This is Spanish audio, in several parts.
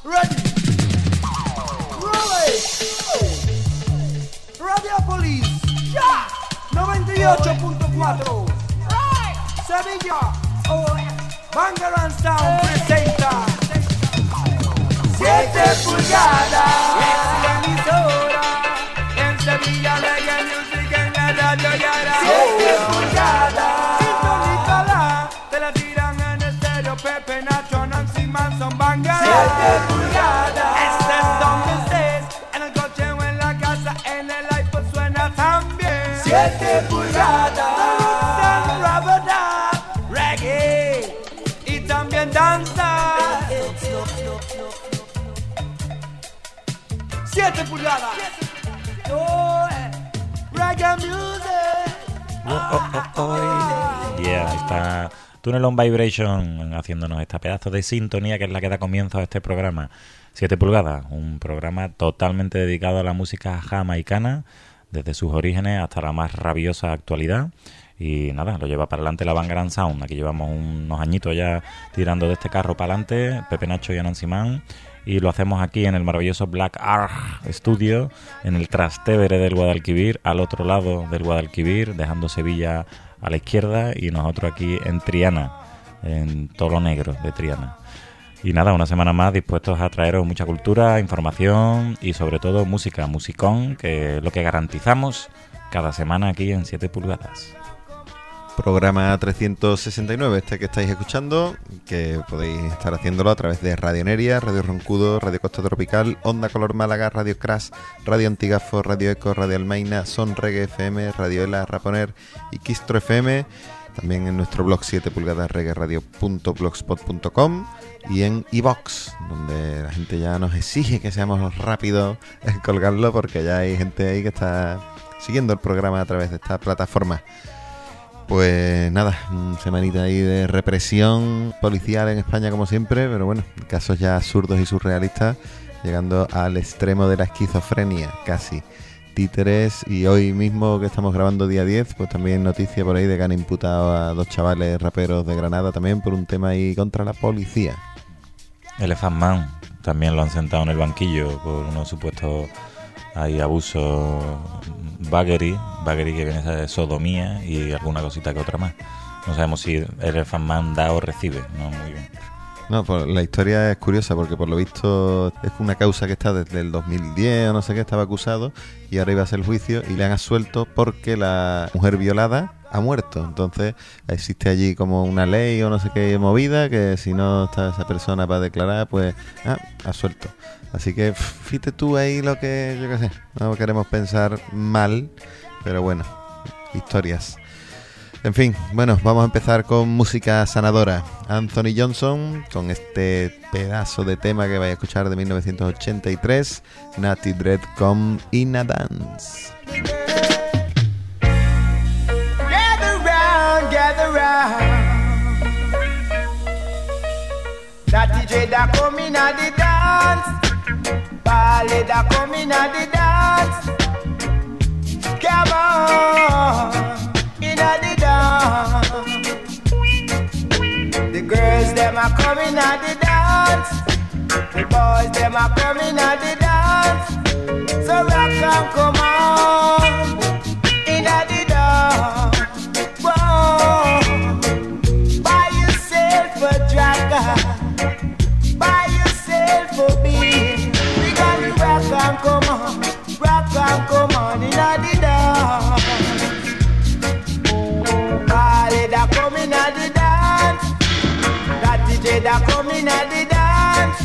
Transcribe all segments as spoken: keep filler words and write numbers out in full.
Ready. Roll it. Radio Police. Ya. noventa y ocho punto cuatro. Sevilla. Bangarang Sound presenta siete pulgadas. Es la emisora. En Sevilla Reggae Music en la radio Yara. siete pulgadas. Sintonízala. Te la tiran en estéreo. Pepe, Nacho, Nancy Manson, Bangarang. siete pulgadas. Este es donde estés. En el coche o en la casa. En el iPod suena también. siete pulgadas. Reggae. Y también danza. siete pulgadas. Oh, reggae music. Oh, oh, oh, oh. Yeah, ahí está Tunnel on Vibration haciéndonos esta pedazo de sintonía que es la que da comienzo a este programa. siete pulgadas, un programa totalmente dedicado a la música jamaicana, desde sus orígenes hasta la más rabiosa actualidad. Y nada, lo lleva para adelante la Bangarang Sound. Aquí llevamos unos añitos ya tirando de este carro para adelante, Pepe Nacho y Anansi Man. Y lo hacemos aquí en el maravilloso Black Ark Studio, en el Trastevere del Guadalquivir, al otro lado del Guadalquivir, dejando Sevilla a la izquierda y nosotros aquí en Triana, en todo lo negro de Triana. Y nada, una semana más dispuestos a traeros mucha cultura, información y sobre todo música, musicón, que es lo que garantizamos cada semana aquí en siete pulgadas. Programa trescientos sesenta y nueve, este que estáis escuchando, que podéis estar haciéndolo a través de Radio Neria, Radio Roncudo, Radio Costa Tropical, Onda Color Málaga, Radio Crash, Radio Antigafo, Radio Eco, Radio Almaina, Son Reggae F M, Radio Ela, Raponer y Quistro F M, también en nuestro blog siete pulgadas reggae radio punto blogspot punto com y en iVox, donde la gente ya nos exige que seamos rápidos en colgarlo porque ya hay gente ahí que está siguiendo el programa a través de esta plataforma. Pues nada, una semanita ahí de represión policial en España como siempre, pero bueno, casos ya absurdos y surrealistas, llegando al extremo de la esquizofrenia, casi. Títeres, y hoy mismo que estamos grabando día diez, pues también noticia por ahí de que han imputado a dos chavales raperos de Granada también por un tema ahí contra la policía. Elephant Man también lo han sentado en el banquillo por unos supuestos... Hay abuso, baggery, baggery que viene a ser sodomía y alguna cosita que otra más. No sabemos si el fan da o recibe, no muy bien. No, pues la historia es curiosa porque por lo visto es una causa que está desde el dos mil diez o no sé qué, estaba acusado y ahora iba a ser el juicio y le han absuelto porque la mujer violada ha muerto. Entonces existe allí como una ley o no sé qué movida que si no está esa persona para declarar, pues ah, absuelto. Así que fíjate tú ahí lo que, yo qué sé, no queremos pensar mal, pero bueno, historias. En fin, bueno, vamos a empezar con música sanadora. Anthony Johnson, con este pedazo de tema que vais a escuchar de mil novecientos ochenta y tres, Natty Dread con In a Dance. Gather round, gather round. That D J that come in at the dance. Ballet that come in at the dance. Come on, in at the dance. The girls them are coming at the dance. The boys them are coming at the dance. So rock and come on, in at the dance. Whoa, buy yourself a dragger, buy yourself a beer. Rock and come on, rock and come on in a the dance. Ballet that come in a the dance. That D J that come in a the dance.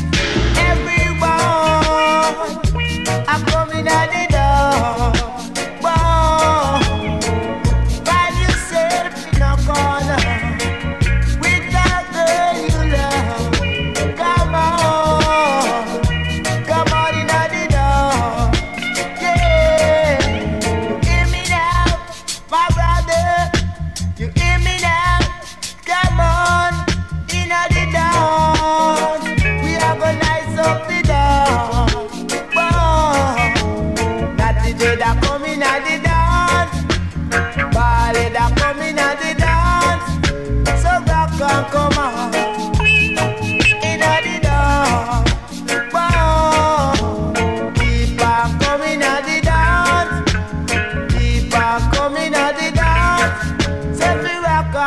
Everyone I come in a the dance. Whoa, find yourself in a corner with that girl you love. Come on, come on. You hear me now? Come on, in the dance.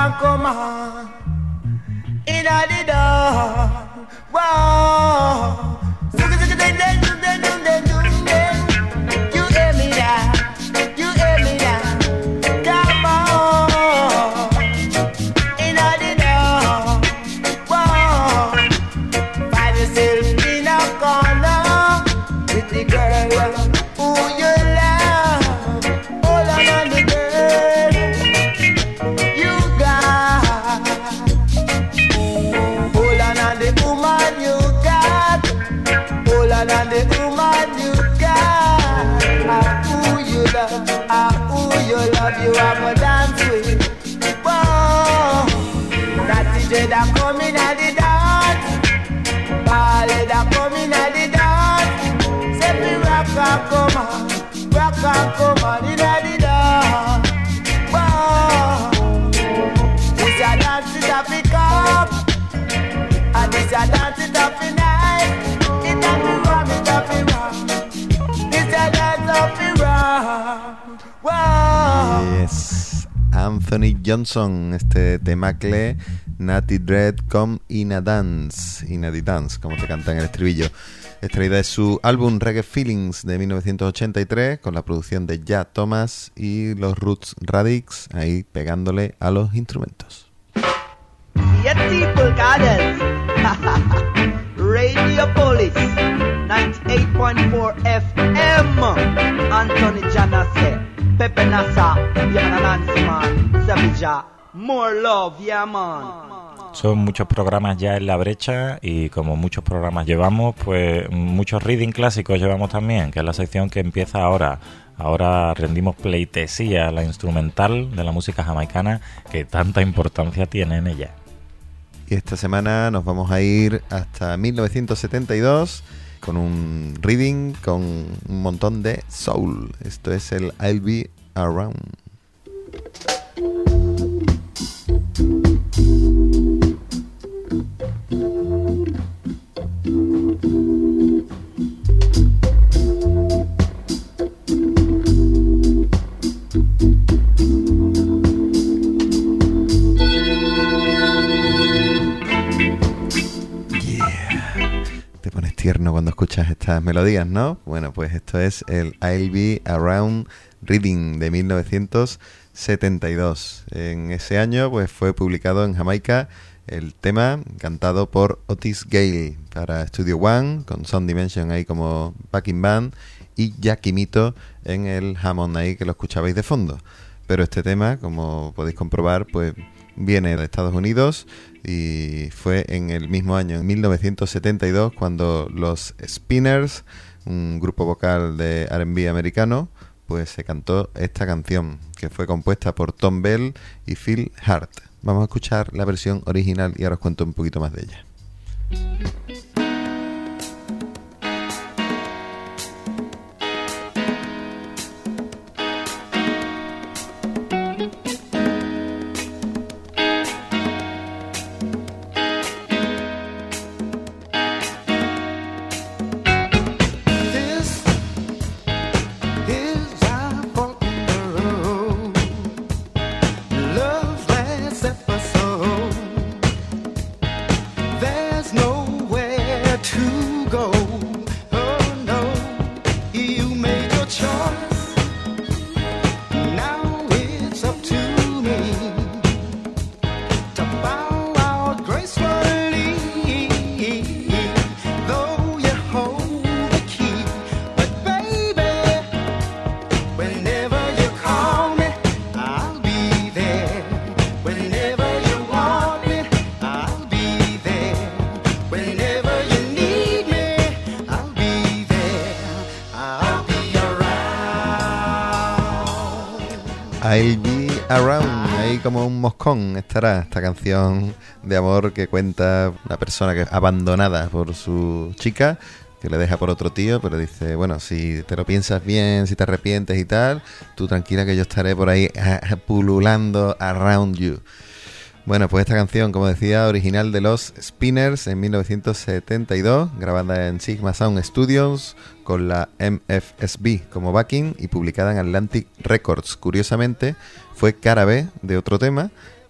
and come on. In the dark. Whoa. You hear me now? You hear me now? Come on. In the dark. Whoa. Find yourself in a corner with the girl who you love. Hold on on the girl you got. Hold on on the woman you got. Hold on on the woman you got. Ah, who you love, ah, who you love, you have a dance with. Whoa, that D J that come in at the dance, ballet that come in at the dance. Say me rock and come on, rock and come on in at the dance. Whoa, this a dance it a pick up, and this a dance it a fi night. It a fi ram, it a fi ram. This a dance a fi ram. Whoa. Yes, Anthony Johnson, este temacle, Natty Dread Come In A Dance, In A Dance, como te canta en el estribillo. Extraída de su álbum Reggae Feelings de mil novecientos ochenta y tres, con la producción de Jack Thomas y los Roots Radics, ahí pegándole a los instrumentos. People Gardens Radio Police ninety-eight point four F M Anthony Janase Pepe Nasa Yana Nancy man Savija More Love, yeah man. Son muchos programas ya en la brecha y como muchos programas llevamos, pues muchos reading clásicos llevamos también, que es la sección que empieza ahora. Ahora rendimos pleitesía a la instrumental de la música jamaicana que tanta importancia tiene en ella. Y esta semana nos vamos a ir hasta mil novecientos setenta y dos con un reading con un montón de soul. Esto es el I'll Be Around. Tierno cuando escuchas estas melodías, ¿no? Bueno, pues esto es el I'll Be Around Reading de mil novecientos setenta y dos. En ese año pues fue publicado en Jamaica el tema cantado por Otis Gale para Studio One, con Sound Dimension ahí como backing band y Jackie Mito en el Hammond ahí que lo escuchabais de fondo. Pero este tema, como podéis comprobar, pues viene de Estados Unidos y fue en el mismo año, en mil novecientos setenta y dos, cuando los Spinners, un grupo vocal de R and B americano, pues se cantó esta canción, que fue compuesta por Tom Bell y Phil Hart. Vamos a escuchar la versión original y ahora os cuento un poquito más de ella. I'll Be Around, ahí como un moscón estará esta canción de amor que cuenta una persona que es abandonada por su chica, que le deja por otro tío, pero dice, bueno, si te lo piensas bien, si te arrepientes y tal, tú tranquila que yo estaré por ahí pululando around you. Bueno, pues esta canción, como decía, original de los Spinners en mil novecientos setenta y dos, grabada en Sigma Sound Studios con la M F S B como backing y publicada en Atlantic Records. Curiosamente, fue cara B de otro tema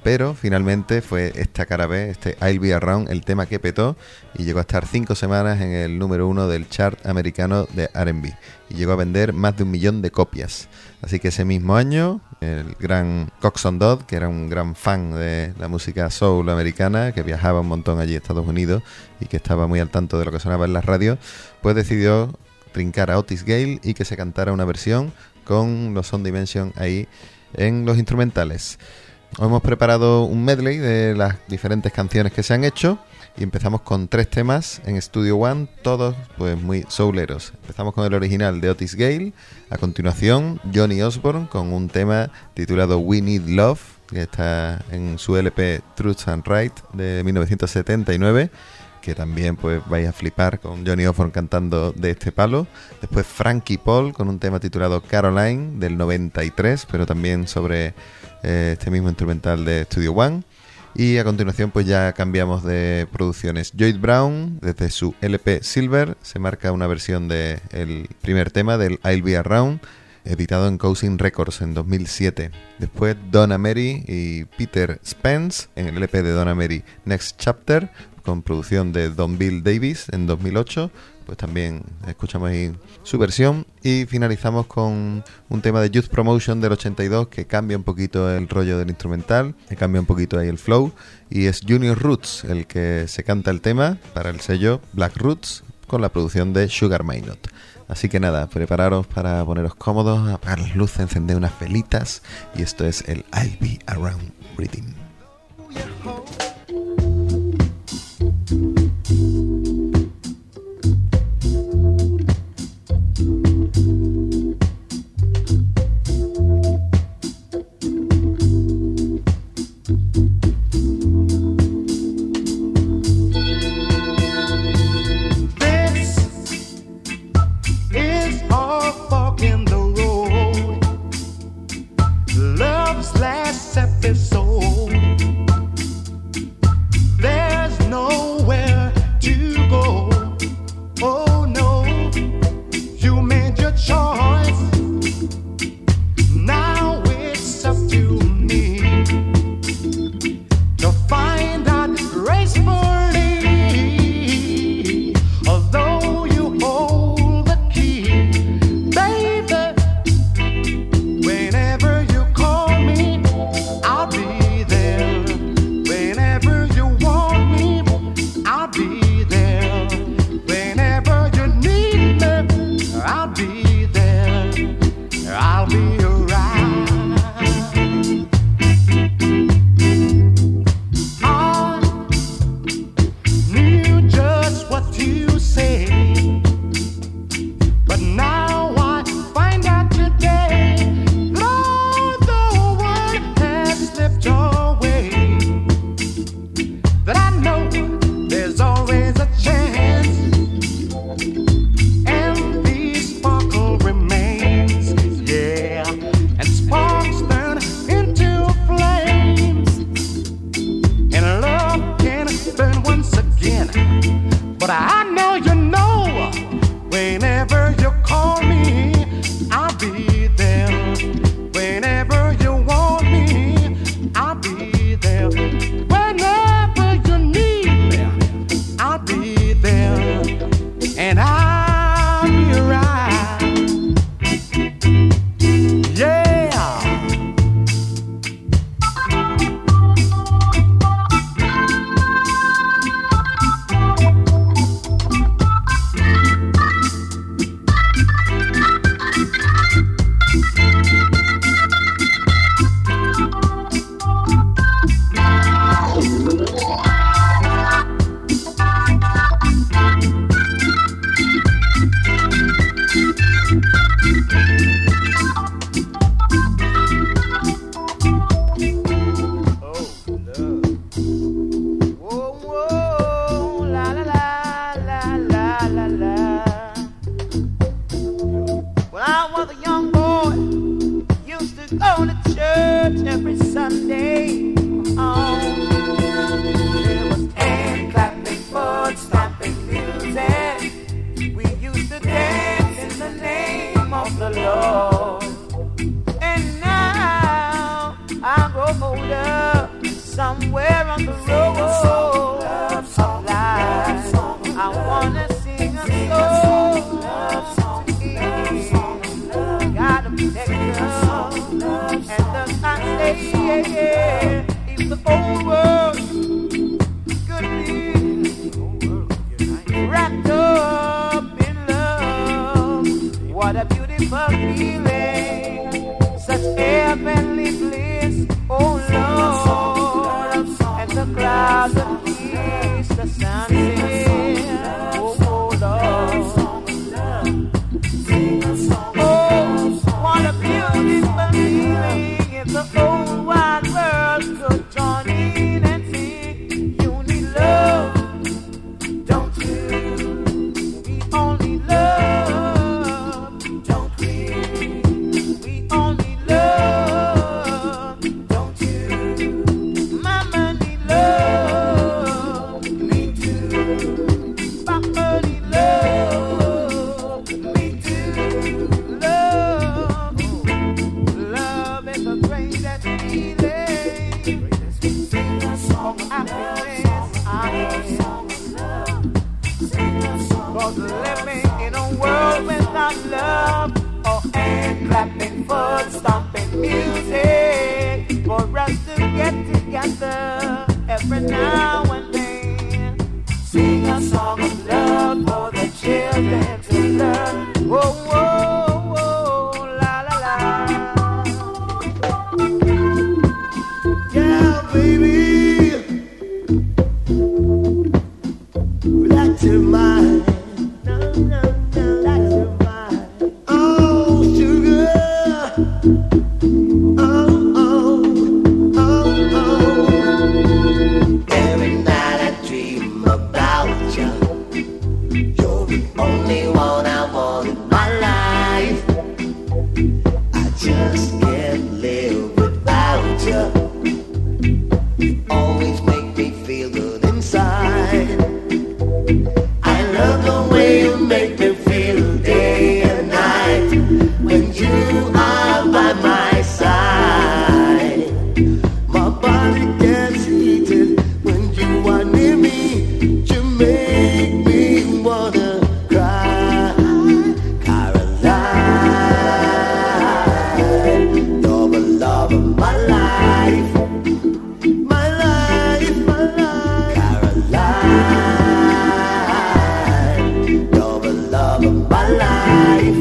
pero finalmente fue esta cara B, este I'll Be Around, el tema que petó y llegó a estar cinco semanas en el número uno del chart americano de R and B y llegó a vender más de un millón de copias. Así que ese mismo año, el gran Coxsone Dodd, que era un gran fan de la música soul americana, que viajaba un montón allí a Estados Unidos y que estaba muy al tanto de lo que sonaba en las radios, pues decidió trincar a Otis Gale y que se cantara una versión con los Sound Dimension ahí en los instrumentales. Os hemos preparado un medley de las diferentes canciones que se han hecho y empezamos con tres temas en Studio One, todos pues muy souleros. Empezamos con el original de Otis Gale, a continuación Johnny Osborne con un tema titulado We Need Love, que está en su L P Truth and Right de mil novecientos setenta y nueve, que también pues vais a flipar con Johnny Osborne cantando de este palo. Después Frankie Paul con un tema titulado Caroline del noventa y tres, pero también sobre eh, este mismo instrumental de Studio One. Y a continuación pues ya cambiamos de producciones. Joyd Brown, desde su L P Silver, se marca una versión del primer tema del I'll Be Around, editado en Cousin Records en dos mil siete. Después Donna Mary y Peter Spence en el L P de Donna Mary Next Chapter, con producción de Don Bill Davis en dos mil ocho, pues también escuchamos ahí su versión. Y finalizamos con un tema de Youth Promotion del ochenta y dos que cambia un poquito el rollo del instrumental, que cambia un poquito ahí el flow, y es Junior Roots el que se canta el tema para el sello Black Roots con la producción de Sugar Minott. Así que nada, prepararos para poneros cómodos, apagar las luces, encender unas velitas, y esto es el I'll Be Around Rhythm. somewhere on the road of life. I wanna sing a song. Gotta protect love, and the I say, yeah, yeah, if the whole world could be wrapped up in love, what a beautiful feeling, such heavenly bliss, oh Lord, and the clouds of peace, the sunset, oh, oh Lord. What a beautiful feeling if the whole wide world could join in and sing. You need love, don't you? We only love, don't we? We only love, don't you? Mama need love, me too. Papa need love, me too. Love, love is the greatest feeling. Sing a song of happiness, I am. Cause living in a world without love, or hand clapping, foot stomping music, for us to get together every now and then. Sing a song of love for the children to learn. Whoa, whoa, whoa, la la la. Yeah, baby, relax your mind. No, no, no, relax your mind. Oh, sugar. Oh, oh, oh, oh. Every night I dream about you. You're the only one I want in my life. I just can't live without you. You always make me feel good inside. I love the way you make me feel day and night when you are by my side. My body gets heated when you are near me. You make me wanna cry. Caroline, you're the love of my life. My life, my life. Caroline, you're the love of my life.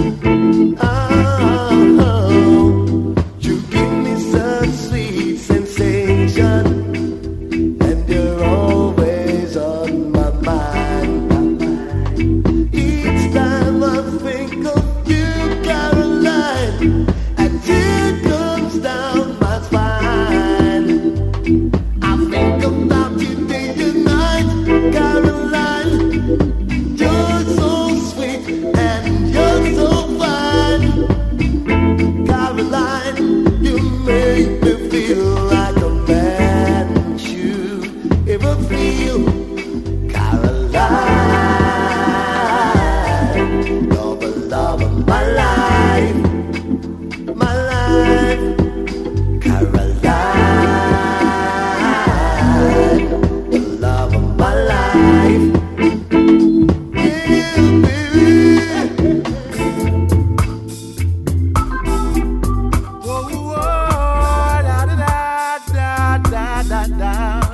Oh, you give me such sweet sensation, and you're always on my mind. Each time I think of you, Caroline, a tear comes down my spine. I think about you day and night, Caroline. You're so sweet and you're so fine. Caroline, you make me feel like a man should ever feel. Caroline, you're the love of my life. My life. Caroline, the love of my life. Yeah, baby. Whoa, whoa, da da da da da da.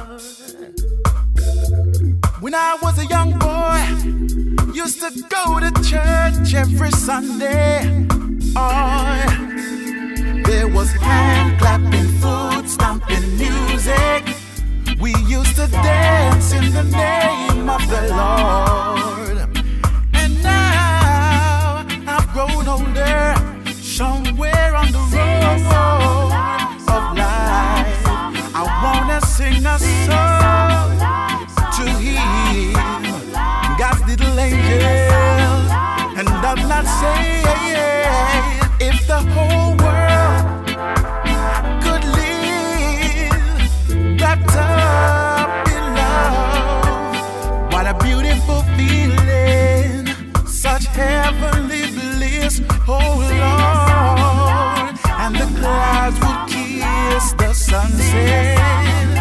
When I was a young boy, used to go to church every Sunday. Oh, there was hand clapping, foot stomping music. We used to dance in the name of the Lord. And now I've grown older, somewhere on the road of life. I wanna sing a song to heal God's little angel, and I'm not saying if the whole world could live wrapped up in love. What a beautiful feeling, such heavenly bliss, oh Lord. And the clouds would kiss the sunset.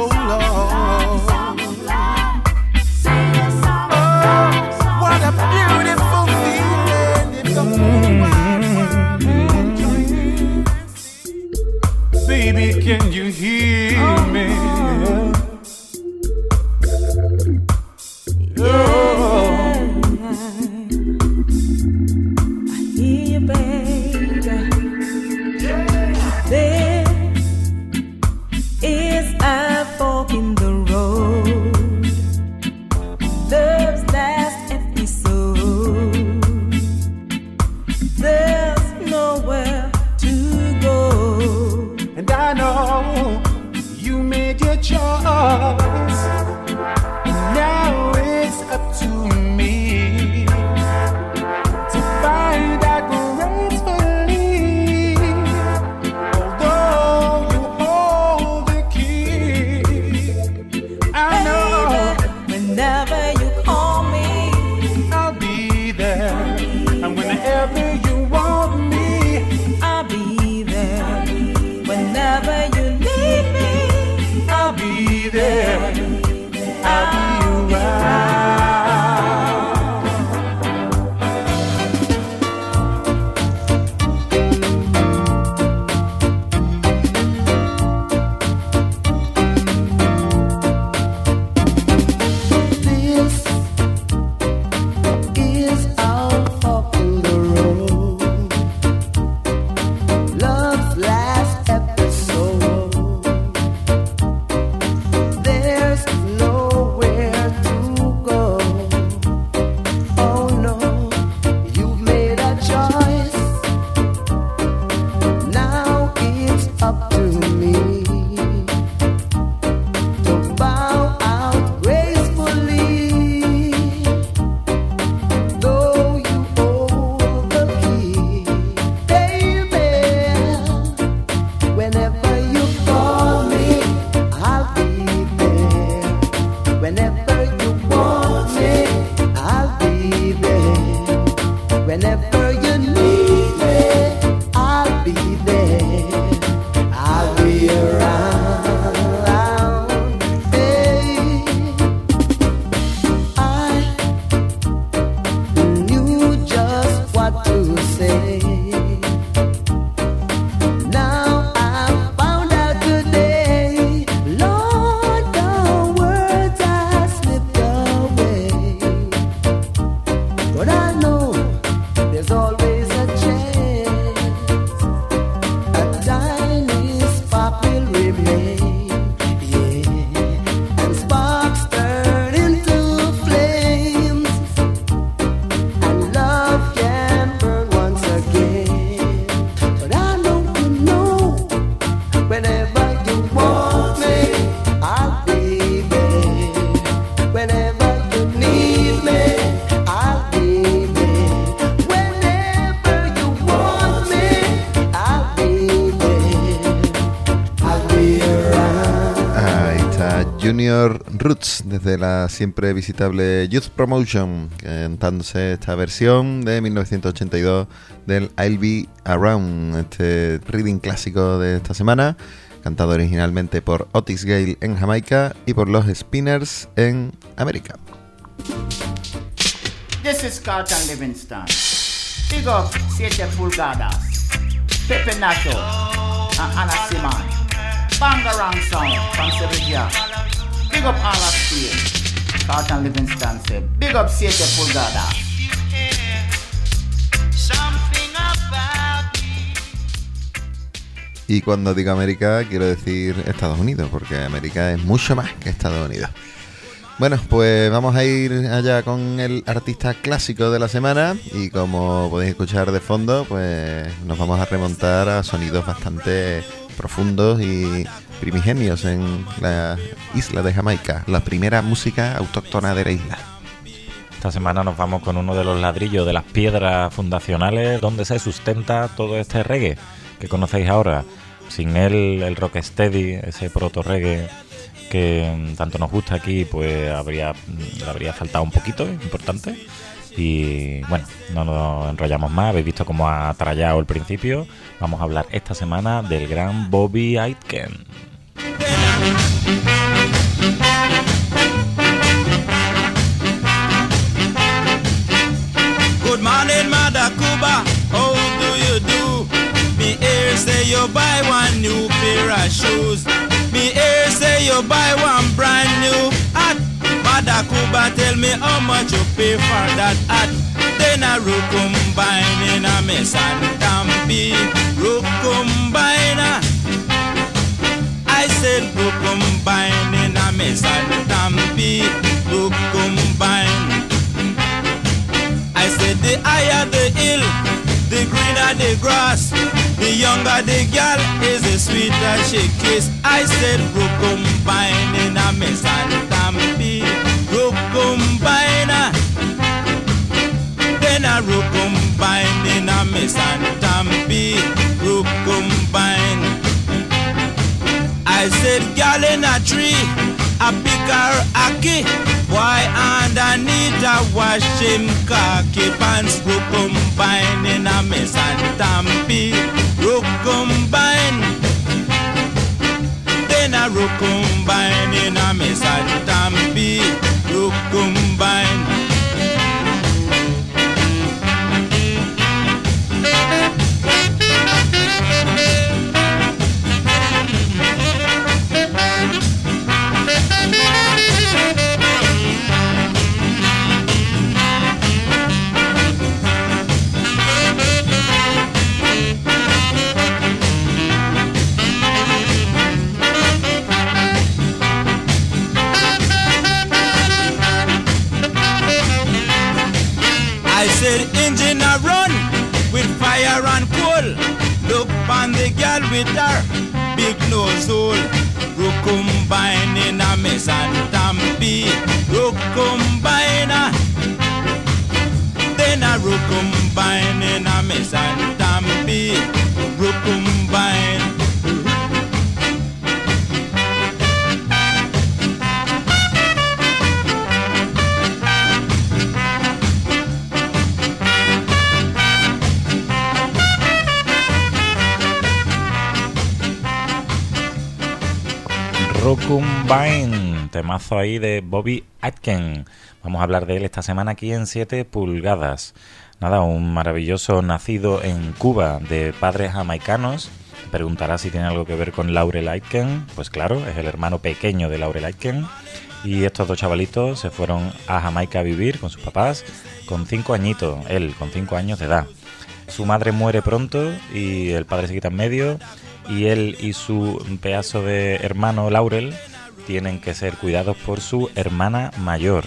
beautiful love. Oh, what a beautiful feeling. It goes mm-hmm. Baby, can you hear me? Junior Roots desde la siempre visitable Youth Promotion, cantándose esta versión de mil novecientos ochenta y dos del I'll Be Around, este reading clásico de esta semana, cantado originalmente por Otis Gale en Jamaica y por los Spinners en América. This is Carlton Livingston. Big up siete pulgadas, Pepe Nacho and Anna Simon. Bangarang sound from Sevilla. Big up all of Spain. Carlton Livingston said, big up siete pulgadas. Y cuando digo América quiero decir Estados Unidos, porque América es mucho más que Estados Unidos. Bueno, pues vamos a ir allá con el artista clásico de la semana, y como podéis escuchar de fondo, pues nos vamos a remontar a sonidos bastante profundos y primigenios en la isla de Jamaica, la primera música autóctona de la isla. Esta semana nos vamos con uno de los ladrillos, de las piedras fundacionales donde se sustenta todo este reggae que conocéis ahora. Sin él, el rocksteady, ese proto reggae que tanto nos gusta aquí, pues habría le habría faltado un poquito, importante. Y bueno, no nos enrollamos más. Habéis visto cómo ha trallado el principio. Vamos a hablar esta semana del gran Bobby Aitken. Good morning, Mother Cuba, how do you do? Me hear say you buy one new pair of shoes. Me hear say you buy one brand new hat. Mother Cuba, tell me how much you pay for that hat. Then a Rukumbine in a mess and tampi. Rukumbine, I said Rukumbine in a mess and tampi. Rukumbine. I said the higher the hill, the greener the grass, the younger the girl is the sweeter she kiss. I said Rukumbine in a mess and tampi. Rukumbine, then a Rukumbine in a mess and tampi. Rukumbine. I said girl in a tree, a pick her aki. Why underneath a wash him khaki pants. Rukumbine in a mess and tampi. Rukumbine. Then a Rukumbine in a mess and tampi. Rukumbine. I said engine a run with fire and coal. Look on the girl with her big nose hole. Rukumbine in a mess and tampi. Rukumbine. Then a Rukumbine in a mess and tampi. Rukumbine. Rukumbine, temazo ahí de Bobby Aitken. Vamos a hablar de él esta semana aquí en siete pulgadas. Nada, un maravilloso nacido en Cuba de padres jamaicanos. Te preguntarás si tiene algo que ver con Laurel Aitken. Pues claro, es el hermano pequeño de Laurel Aitken. Y estos dos chavalitos se fueron a Jamaica a vivir con sus papás con cinco añitos, él con cinco años de edad. Su madre muere pronto y el padre se quita en medio. Y él y su pedazo de hermano Laurel tienen que ser cuidados por su hermana mayor.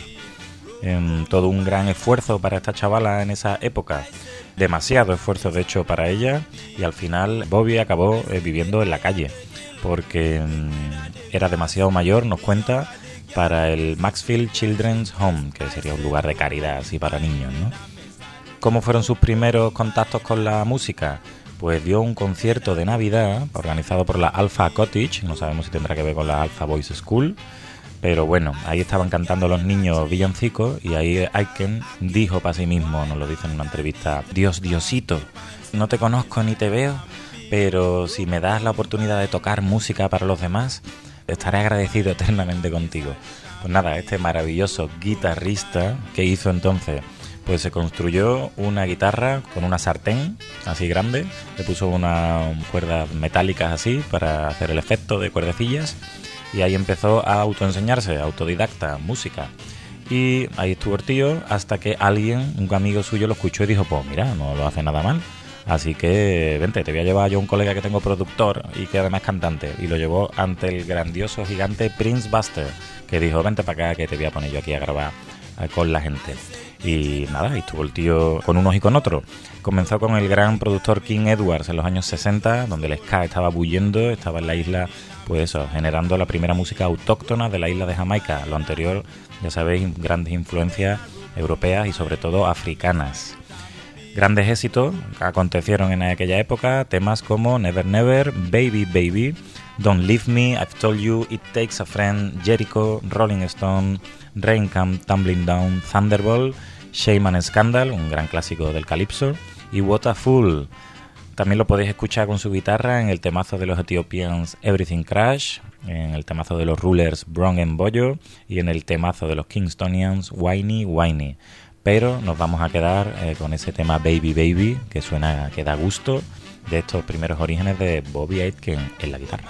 Eh, todo un gran esfuerzo para esta chavala en esa época. Demasiado esfuerzo, de hecho, para ella. Y al final Bobby acabó eh, viviendo en la calle. Porque eh, era demasiado mayor, nos cuenta, para el Maxfield Children's Home, que sería un lugar de caridad así para niños, ¿no? ¿Cómo fueron sus primeros contactos con la música? Pues dio un concierto de Navidad organizado por la Alpha Cottage, no sabemos si tendrá que ver con la Alpha Boys School, pero bueno, ahí estaban cantando los niños villancicos y ahí Aitken dijo para sí mismo, nos lo dice en una entrevista: Dios, Diosito, no te conozco ni te veo, pero si me das la oportunidad de tocar música para los demás, estaré agradecido eternamente contigo. Pues nada, este maravilloso guitarrista que hizo entonces, pues se construyó una guitarra con una sartén así grande, le puso unas cuerdas metálicas así para hacer el efecto de cuerdecillas y ahí empezó a autoenseñarse, autodidacta, música. Y ahí estuvo el tío hasta que alguien, un amigo suyo, lo escuchó y dijo: pues mira, no lo hace nada mal, así que vente, te voy a llevar yo a un colega que tengo productor y que además es cantante. Y lo llevó ante el grandioso gigante Prince Buster, que dijo: vente para acá que te voy a poner yo aquí a grabar con la gente. Y nada, ahí estuvo el tío con unos y con otros. Comenzó con el gran productor King Edwards en los años sesenta, donde el ska estaba bullendo, estaba en la isla, pues eso, generando la primera música autóctona de la isla de Jamaica. Lo anterior, ya sabéis, grandes influencias europeas y sobre todo africanas. Grandes éxitos acontecieron en aquella época, temas como Never Never, Baby Baby, Don't Leave Me, I've Told You, It Takes a Friend, Jericho, Rolling Stone, Rain Come Tumbling Down, Thunderbolt, Shame and Scandal, un gran clásico del calipso, y What a Fool. También lo podéis escuchar con su guitarra en el temazo de los Ethiopians Everything Crash, en el temazo de los Rulers, Bron en Bollo, y en el temazo de los Kingstonians, Whiny Whiny. Pero nos vamos a quedar eh, con ese tema Baby Baby, que suena, que da gusto, de estos primeros orígenes de Bobby Aitken en la guitarra.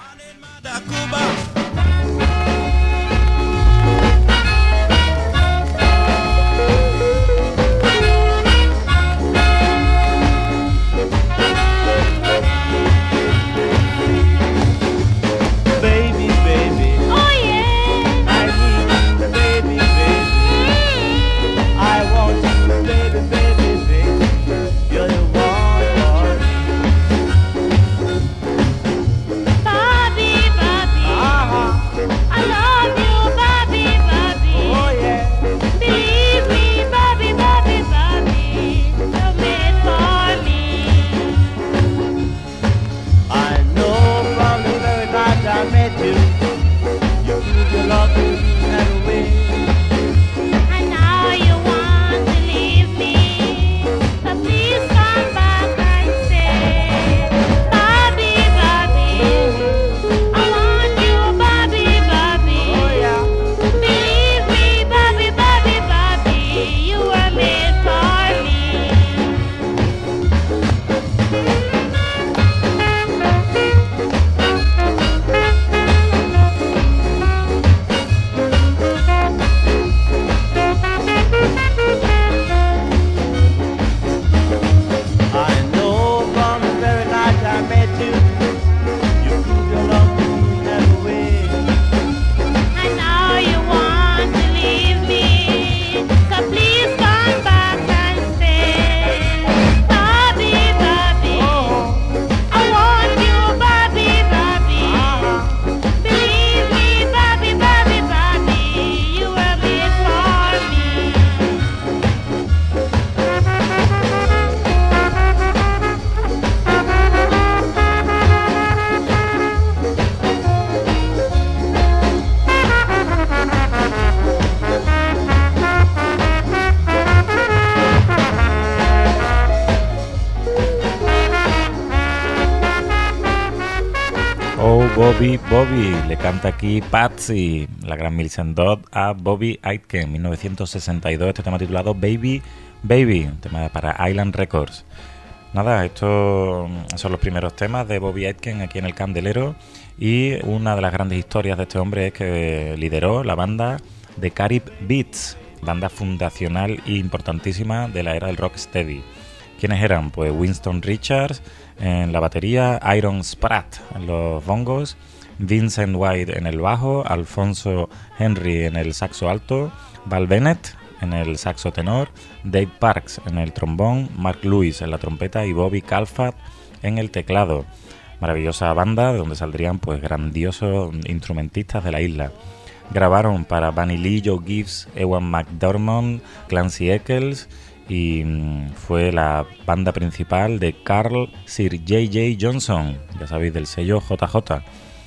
Bobby, Bobby, le canta aquí Patsy, la gran Millicent Dodd, a Bobby Aitken, mil novecientos sesenta y dos, este tema titulado Baby, Baby, un tema para Island Records. Nada, estos son los primeros temas de Bobby Aitken aquí en El Candelero, y una de las grandes historias de este hombre es que lideró la banda The Carib Beats, banda fundacional e importantísima de la era del rocksteady. ¿Quiénes eran? Pues Winston Richards en la batería, Iron Spratt en los bongos, Vincent White en el bajo, Alfonso Henry en el saxo alto, Val Bennett en el saxo tenor, Dave Parks en el trombón, Mark Lewis en la trompeta y Bobby Calfat en el teclado. Maravillosa banda de donde saldrían pues grandiosos instrumentistas de la isla. Grabaron para Bunny Lee, Joe Gibbs, Ewan McDermott, Clancy Eccles, y mmm, fue la banda principal de Carl Sir J J Johnson, ya sabéis, del sello J J.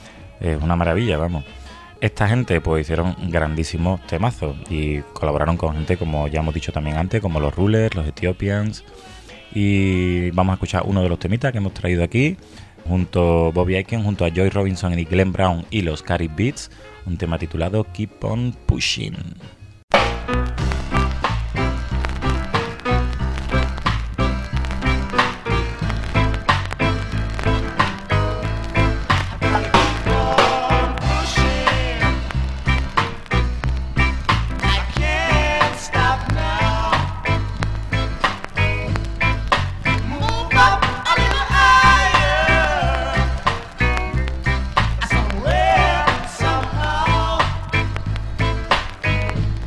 Es una maravilla, vamos. Esta gente pues hicieron grandísimos temazos y colaboraron con gente, como ya hemos dicho también antes, como los Rulers, los Ethiopians. Y vamos a escuchar uno de los temitas que hemos traído aquí, junto a Bobby Aitken, junto a Joy Robinson y Glenn Brown y los Carib Beats, un tema titulado Keep on Pushing. Somewhere, somehow.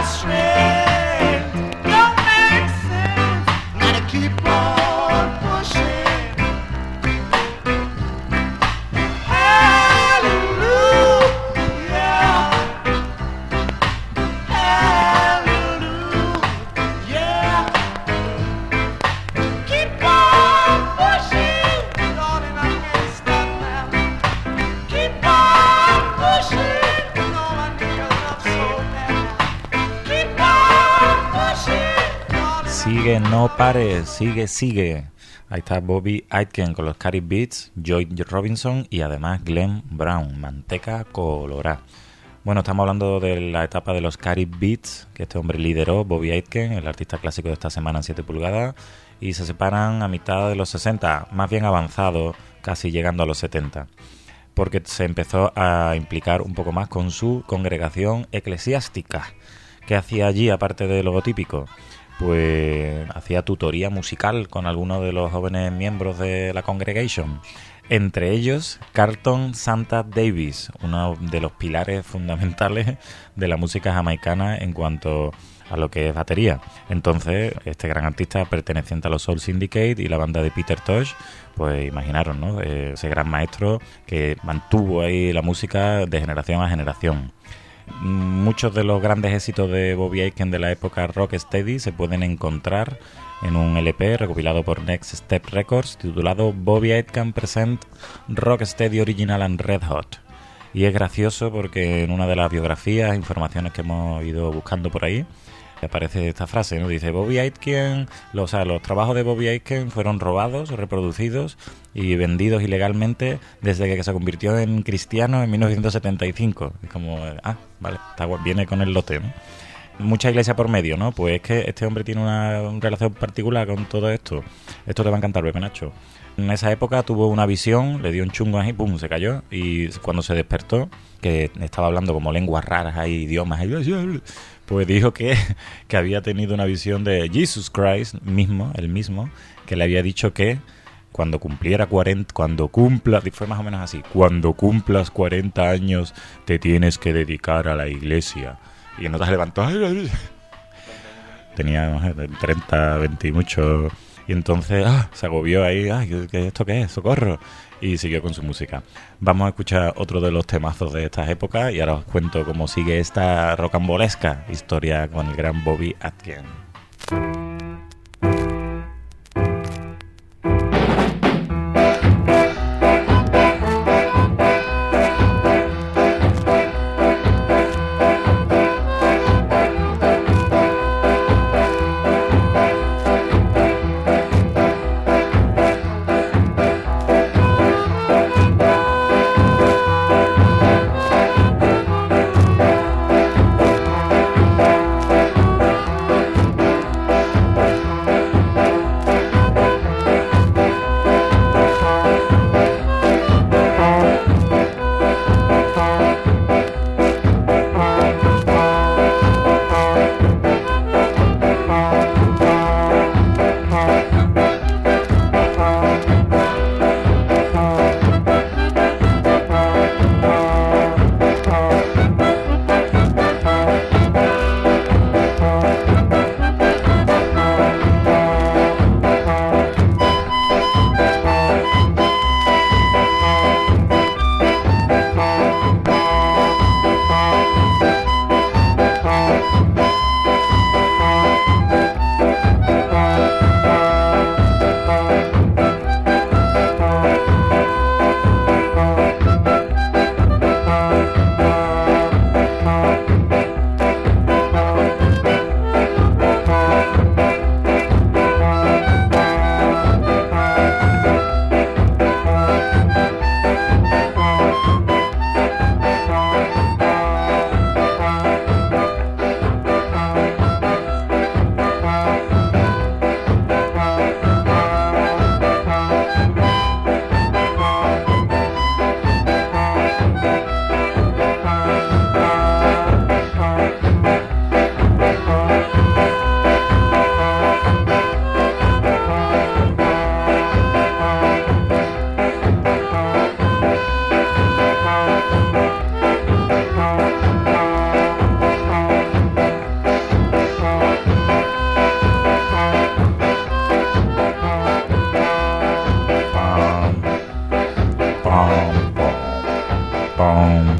strength don't make sense. Gotta keep on pushing. Hallelujah. Hallelujah. Keep on pushing. Lord, and I can't stop now. Keep on pushing. Lord, I need your love so bad. Keep on pushing. Lord, and I Sigue, no pares, sigue, sigue. Ahí está Bobby Aitken con los Cari Beats, Joy Robinson y además Glenn Brown, Manteca Colorá. Bueno, estamos hablando de la etapa de los Cari Beats, que este hombre lideró, Bobby Aitken, el artista clásico de esta semana en siete pulgadas, y se separan a mitad de los sesenta, más bien avanzado, casi llegando a los setenta, porque se empezó a implicar un poco más con su congregación eclesiástica. ¿Qué hacía allí aparte de lo típico? Pues hacía tutoría musical con algunos de los jóvenes miembros de la congregation. Entre ellos, Carlton Santa Davis, uno de los pilares fundamentales de la música jamaicana en cuanto a lo que es batería. Entonces, este gran artista perteneciente a los Soul Syndicate y la banda de Peter Tosh, pues imaginaron, ¿no? Eh, ese gran maestro que mantuvo ahí la música de generación a generación. Muchos de los grandes éxitos de Bobby Aitken de la época Rocksteady se pueden encontrar en un L P recopilado por Next Step Records titulado Bobby Aitken Present Rocksteady Original and Red Hot. Y es gracioso porque en una de las biografías, informaciones que hemos ido buscando por ahí, aparece esta frase, ¿no? Dice Bobby Aitken, los, o sea, los trabajos de Bobby Aitken fueron robados, reproducidos y vendidos ilegalmente desde que se convirtió en cristiano en mil novecientos setenta y cinco. Es como, ah, vale, está, viene con el lote, ¿no? Mucha iglesia por medio, ¿no? Pues es que este hombre tiene una, una relación particular con todo esto. Esto te va a encantar, Pepe Nacho. En esa época tuvo una visión, le dio un chungo ahí, pum, se cayó. Y cuando se despertó, que estaba hablando como lenguas raras, hay idiomas, ahí, pues dijo que, que había tenido una visión de Jesus Christ mismo, el mismo, que le había dicho que cuando cumpliera cuarenta, cuando cumpla, fue más o menos así, cuando cumplas cuarenta años te tienes que dedicar a la iglesia. Y entonces se levantó, tenía, no sé, treinta, veinte y mucho, y entonces ah, se agobió ahí, ay, ¿esto qué es? ¡Socorro! Y siguió con su música. Vamos a escuchar otro de los temazos de estas épocas y ahora os cuento cómo sigue esta rocambolesca historia con el gran Bobby Aitken.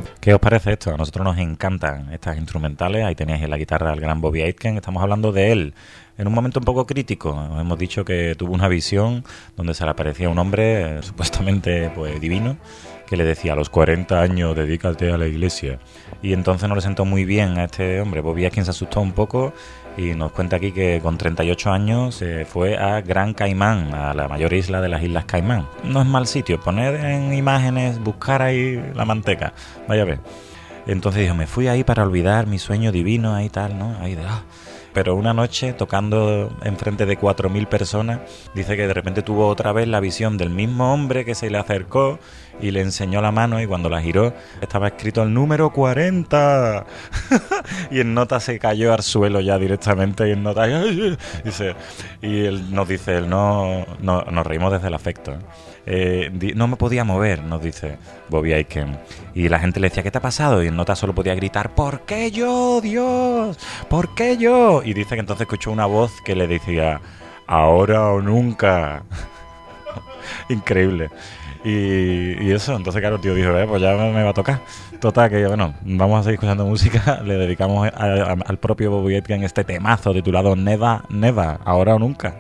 ¿Qué os parece esto? A nosotros nos encantan estas instrumentales. Ahí tenéis en la guitarra al gran Bobby Aitken. Estamos hablando de él en un momento un poco crítico. Hemos dicho que tuvo una visión donde se le aparecía un hombre eh, supuestamente pues divino, que le decía: a los cuarenta años dedícate a la iglesia. Y entonces no le sentó muy bien a este hombre. Bobby Aitken se asustó un poco y nos cuenta aquí que con treinta y ocho años se fue a Gran Caimán, a la mayor isla de las Islas Caimán. No es mal sitio, poner en imágenes, buscar ahí la manteca, vaya a ver. Entonces dijo: me fui ahí para olvidar mi sueño divino, ahí tal, ¿no? Ahí de... Ah. Pero una noche, tocando enfrente de cuatro mil personas, dice que de repente tuvo otra vez la visión del mismo hombre que se le acercó y le enseñó la mano, y cuando la giró estaba escrito el número cuarenta. Y en nota se cayó al suelo ya directamente, y en nota... Dice, y él nos dice, él no, no nos reímos desde el afecto, ¿eh? Eh, di, no me podía mover, nos dice Bobby Aitken, y la gente le decía: ¿qué te ha pasado? Y en nota solo podía gritar: ¿por qué yo, Dios? ¿Por qué yo? Y dice que entonces escuchó una voz que le decía: ahora o nunca. Increíble. Y, y eso, entonces claro, el tío dijo: eh, pues ya me, me va a tocar. Total, que bueno, vamos a seguir escuchando música. Le dedicamos a, a, al propio Bobby Aitken este temazo titulado Never, Never, ahora o nunca.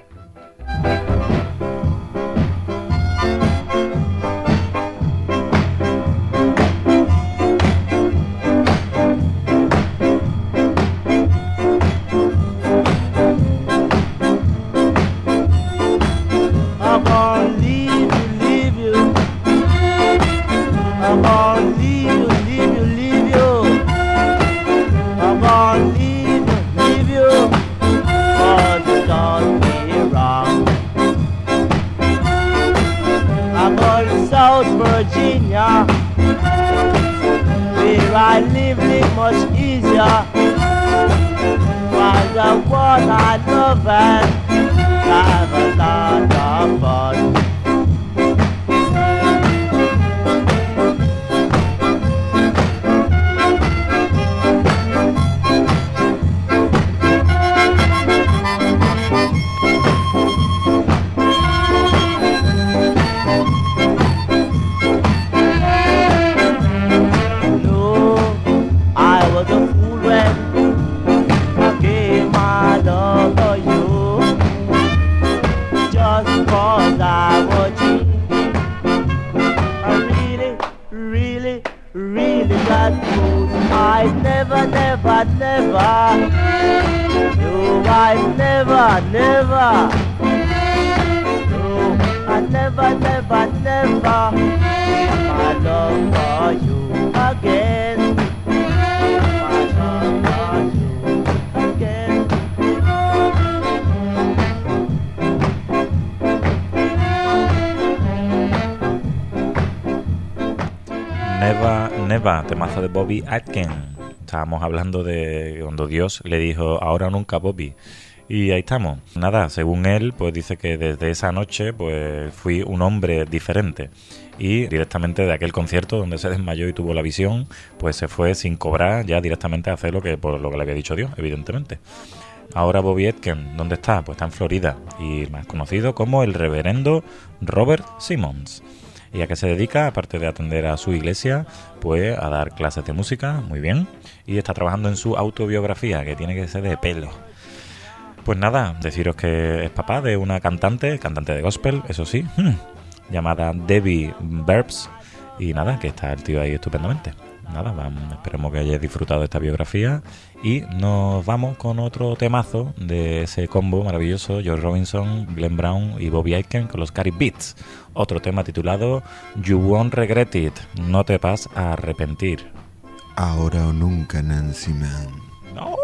Temazo de Bobby Aitken. Estábamos hablando de cuando Dios le dijo: ahora o nunca, Bobby. Y ahí estamos. Nada, según él, pues dice que desde esa noche pues fui un hombre diferente. Y directamente de aquel concierto donde se desmayó y tuvo la visión, pues se fue sin cobrar ya directamente a hacer lo que, por lo que le había dicho Dios, evidentemente. Ahora Bobby Aitken, ¿dónde está? Pues está en Florida, y más conocido como el reverendo Robert Simmons. ¿Y a qué se dedica? Aparte de atender a su iglesia, pues a dar clases de música, muy bien, y está trabajando en su autobiografía, que tiene que ser de pelo. Pues nada, deciros que es papá de una cantante, cantante de gospel, eso sí, llamada Debbie Burbs, y nada, que está el tío ahí estupendamente. Nada, vamos, esperemos que hayáis disfrutado de esta biografía, y nos vamos con otro temazo de ese combo maravilloso: George Robinson, Glenn Brown y Bobby Aitken con los Cari Beats. Otro tema titulado You Won't Regret It, no te vas a arrepentir. Ahora o nunca, Nancy Man. No.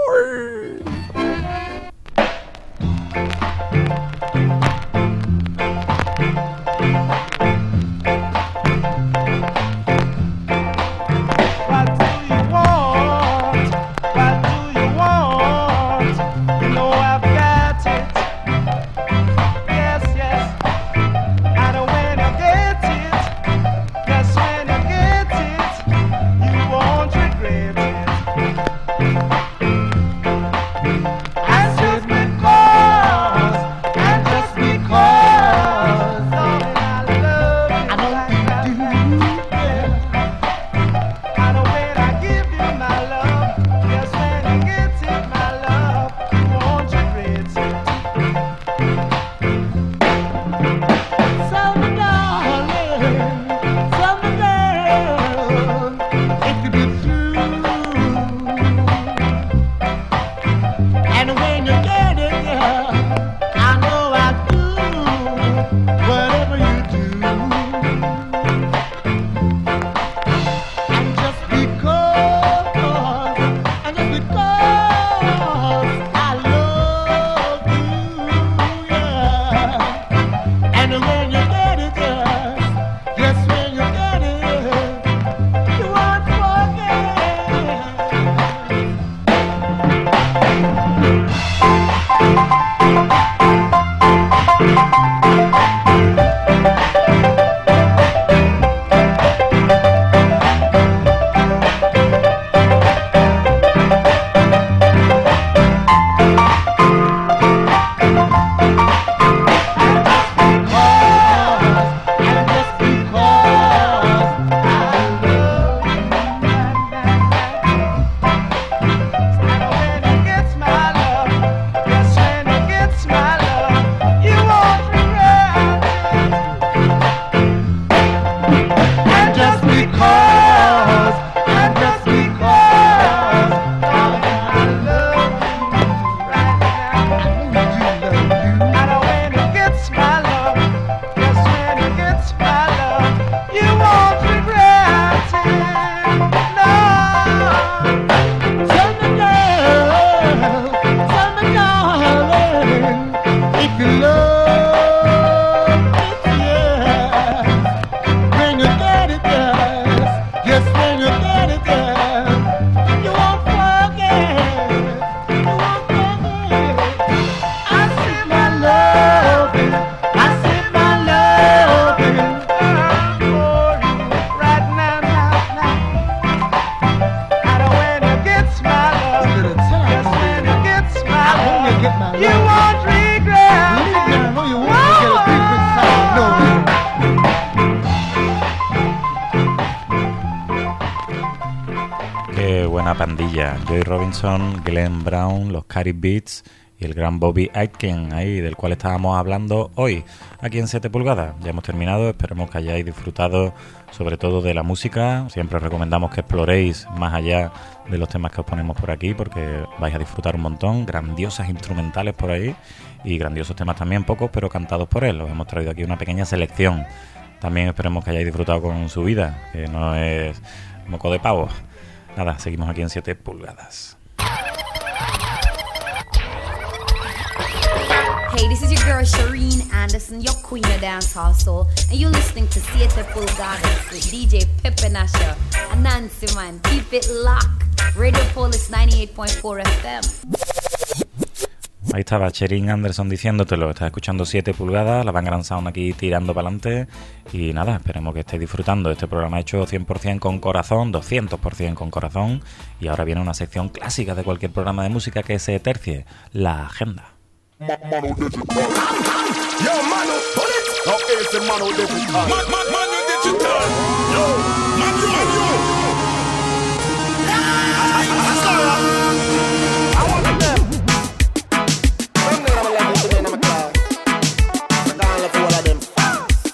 Regret it. Qué buena pandilla. Joy Robinson, Glenn Brown, los Cary Beats y el gran Bobby Aitken, ahí del cual estábamos hablando hoy, aquí en siete pulgadas. Ya hemos terminado, esperemos que hayáis disfrutado sobre todo de la música. Siempre os recomendamos que exploréis más allá de los temas que os ponemos por aquí, porque vais a disfrutar un montón. Grandiosas instrumentales por ahí y grandiosos temas también, pocos, pero cantados por él. Os hemos traído aquí una pequeña selección. También esperemos que hayáis disfrutado con su vida, que no es moco de pavo. Nada, seguimos aquí en siete pulgadas. Hey, this is your girl Shireen Anderson, your queen of dancehall soul, and you're listening to siete pulgadas with D J Pepe Nasha and Nancy Man. Keep it locked. Radio Polis ninety-eight point four F M. Ahí estaba Shireen Anderson diciéndotelo. Estás escuchando siete pulgadas, la Van Grand Sound aquí tirando para adelante. Y nada, esperemos que estéis disfrutando de este programa hecho cien por ciento con corazón, doscientos por ciento con corazón. Y ahora viene una sección clásica de cualquier programa de música que se tercie, la agenda. Mano digital. Yo, mano, put it. No, it's a mano digital. Man, man, mano digital. Yo, man, yo, yo. I want them. Bring them a level to me in my class. I'm gonna look for all of them fast.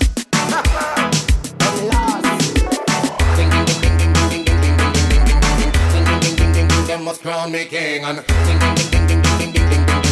I'm lost. Ding, ding, ding, ding, ding, ding, ding, ding, ding, ding, ding, ding, ding, ding, ding, ding. Them must crown me king and ding, ding, ding, ding, ding, ding, ding, ding, ding.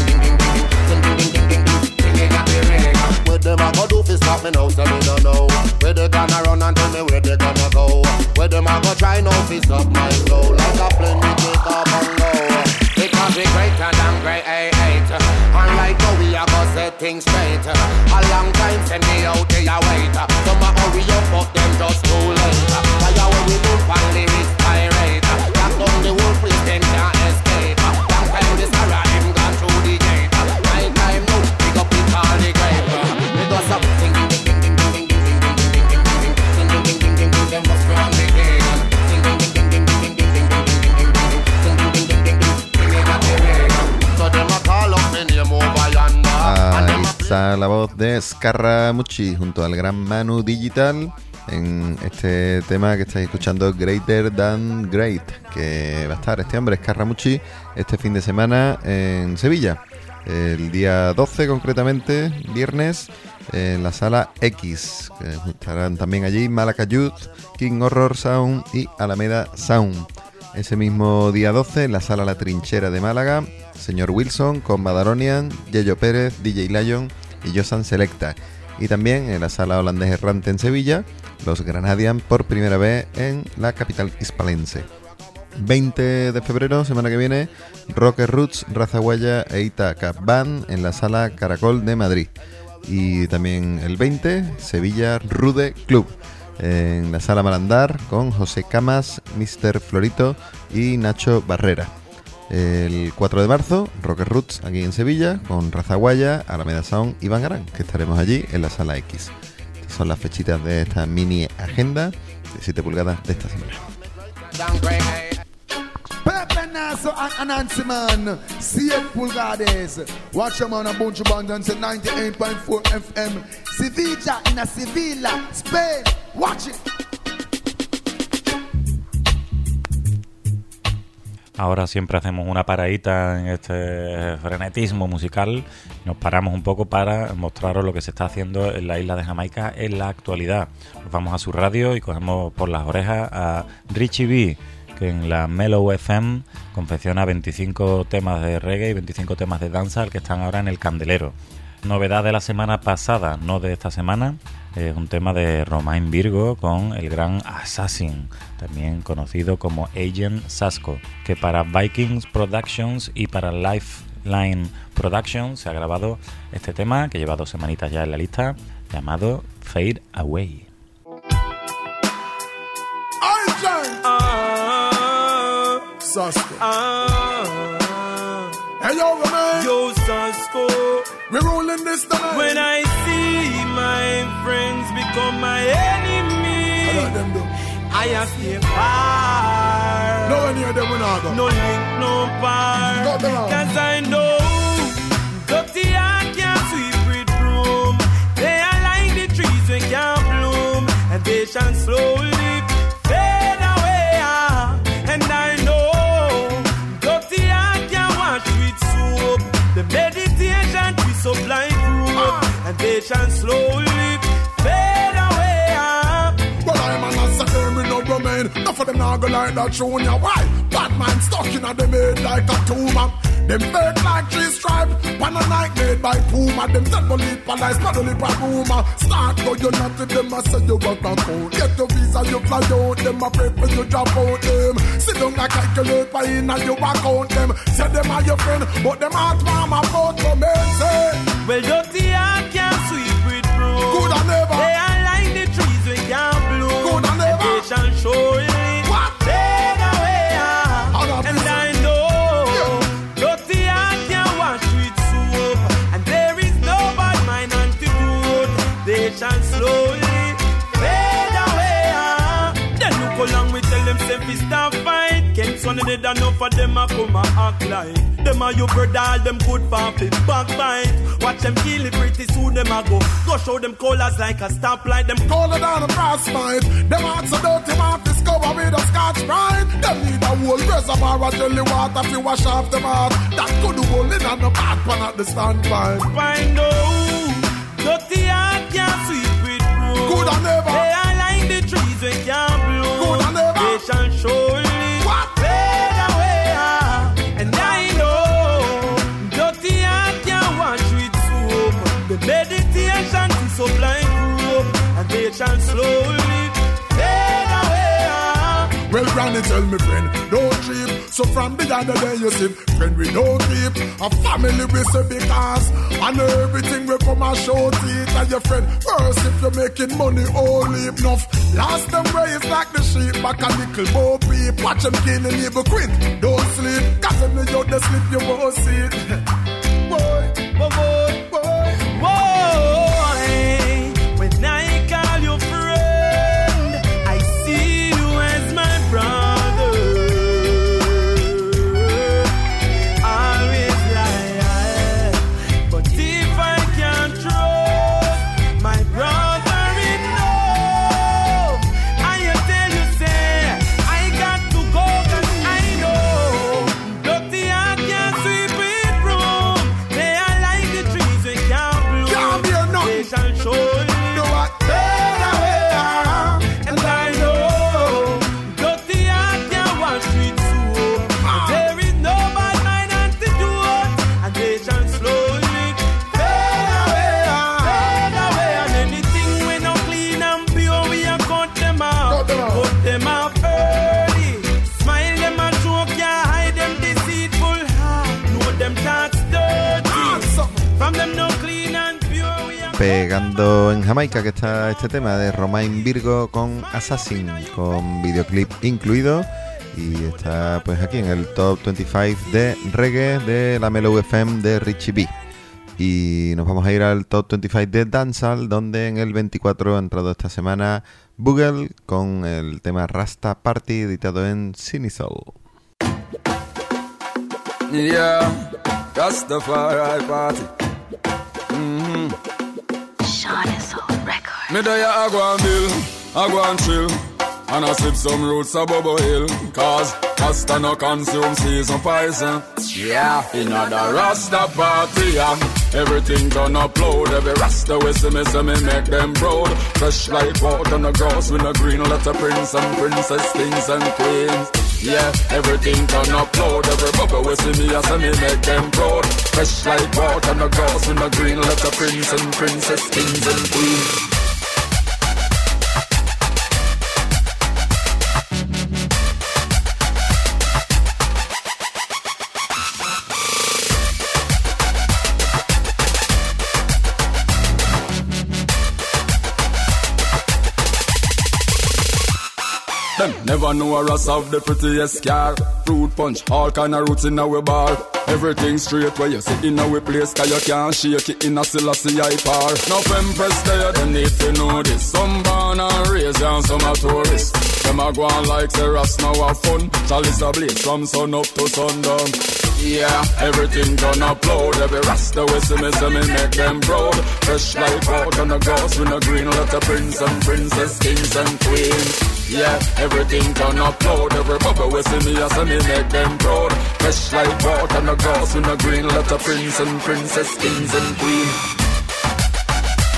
What them a go do fi stop me now, so me don't know. Where they gonna run and tell me where they gonna go. Where them a go try now fi stop my flow. Like a plane me take off and go. Because we greater than great eight. Unlike how we a go set things straight. A long time send me out there wait. Some a hurry up but them just too late. Why are we doing for lyrics pirate? Lock down the whole place them can't escape. Long time this era him gone through the gate. My time now pick up it all the grave. We go some ding ding ding ding ding ding ding ding ding ding ding ding ding ding ding. Them must run the king. Ding ding ding ding ding ding ding ding ding ding ding ding ding ding ding ding. So them a call up me name over yonder. Ahí está la voz de Scaramucci junto al gran Manu Digital en este tema que estáis escuchando, Greater Than Great, que va a estar este hombre Scaramucci este fin de semana en Sevilla, el día doce concretamente, viernes, en la sala X. Estarán también allí Malaka Youth, King Horror Sound y Alameda Sound. Ese mismo día doce, en la sala La Trinchera de Málaga, Señor Wilson con Badaronian, Yello Pérez, D J Lion y Josan Selecta. Y también en la sala Holandés Errante en Sevilla, los Granadian por primera vez en la capital hispalense. veinte de febrero, semana que viene, Rocker Roots, Raza Guaya e Ita Cap Band en la sala Caracol de Madrid. Y también el veinte, Sevilla Rude Club en la sala Malandar con José Camas, mister Florito y Nacho Barrera. El cuatro de marzo, Rocker Roots aquí en Sevilla con Raza Guaya, Alameda Sound y Bangarán, que estaremos allí en la sala X. Estas son las fechitas de esta mini agenda de siete pulgadas de esta semana. Pepe Naso and Nancy Man, siete pulgadas. Watch them on a bunch of bands on ninety-eight point four F M. Sevilla in a Sevilla, Spain. Watch it. Ahora siempre hacemos una paradita en este frenetismo musical. Nos paramos un poco para mostraros lo que se está haciendo en la isla de Jamaica en la actualidad. Nos vamos a su radio y cogemos por las orejas a Richie B, que en la Mellow F M confecciona veinticinco temas de reggae y veinticinco temas de dancehall que están ahora en el candelero. Novedad de la semana pasada, no de esta semana, es un tema de Romain Virgo con el gran Assassin, también conocido como Agent Sasco, que para Vikings Productions y para Lifeline Productions se ha grabado este tema, que lleva dos semanitas ya en la lista, llamado Fade Away. Uh, Sasco. Uh, hey, yo, man. Yo, Sasco. We're rolling this tonight. When I see my friends become my enemy, I let them do. I have stay far. No one near them will not go. No link, no bar. Go down. Cause I know dirty heart can't sweep with broom. They are like the trees we can't bloom, and they shall slowly fade away. And they shall slowly fade away. Well, I'm an assassin, me no remain. Enough of them now go like that junior. Why? Bad man stuck in a them head like a tumor. Them fake like three stripe, pan a night made by Puma. Them tell believe police, not only by rumor. Start go you not to them, I say you work a code. Get your visa, you fly out, them I pray for you drop out them. Sit down like calculate by in and you account them. Say them are your friend, but them heart mama vote for me. Say, well, dirty heart can't sweep with broom. Good and never. They are like the trees we can't bloom. Good and never. They shall surely what? fade away. And I know dirty heart can't wash with soap, and there is no bad mind antidote. They shall slowly fade away. Then look along we tell them say fi stop fight. Can't son of enough of them a come a act like them a you brother, all them good for fit backbite. Watch them kill it pretty soon them a go. Go show them colors like a stoplight. Them color down a frostbite. Them hearts so dirty, mouth discover with a scotch bride. Them need a whole reservoir of jelly water to wash off them heart. That could hold it on the back pan at the standpipe. Find out dirty heart can't sweep with broom. Good and never. They are like the trees we can't bloom. Good and never. They shall surely what? fade away. And I know dirty heart can't wash with soap. The meditation is so blind group, and they shall slowly fade away. Well, granny tell me friend, don't trip. So from the other day you see, friend we don't keep. A family we say because, and everything we come and show teeth and your friend. First if you're making money, only enough. Last them way is like the sheep, back a little more peep. Watch them killing evil quick, don't sleep. Cause when you out they sleep you won't see it. Boy, boy, boy, boy, boy. When I call you friend, I see you as my brother. Always lie, but if I can't trust my brother enough, I tell you say I got to go 'cause I know dirty heart can't sweep it broom. They are like the trees we can't bloom. Can't be enough. They shall surely do what? fade away. And I know dirty heart can't wash with soap. There is no bad mind antidote, and they shall slowly fade away, fade away. And anything we no clean and pure, we a cut them out, cut them out early. Smile them and joke, yeah, hide them deceitful heart. Know them thoughts dirty. From them no clean and pure, we a Pegando en Jamaica, que está este tema de Romain Virgo con Assassin, con videoclip incluido, y está pues aquí en el top veinticinco de reggae de la Mellow F M de Richie B. Y nos vamos a ir al top veinticinco de Dancehall, donde en el veinticuatro ha entrado esta semana Bugle con el tema Rasta Party, editado en Cinesoul. Yeah, Rastafari party. Mm-hmm. Me day I go and bill, I go and chill, and I sip some roots of Bubble Hill. Cause Rasta no consume season poison. Yeah, in the Rasta party, yeah. Everything done upload, every Rasta we see me, see me make them proud. Fresh like water on the grass with a green letter prince and princess, kings and queens. Yeah, everything done upload, every bubble we see me, I see me make them proud. Fresh like water on the grass with a green letter prince and princess, kings and queens. Them never know a Ras of the prettiest car. Fruit punch, all kind of roots in our bar. Everything straight where you sit in our place, cause you can't shake it in a Selassie I par. No empress there, they need to know this. Some born and raised and some are tourists. Them a go on like say Ras now have fun. Chalice a blaze from sun up to sundown. Yeah, everything done upload. Every Rasta we see me, see me make them proud. Fresh like water on the grass with a green letter prince and princess, kings and queens. Yeah, everything done upload. Every bubble we see me, I see me make them proud. Fresh like water on the grass with a green letter prince and princess, kings and queens.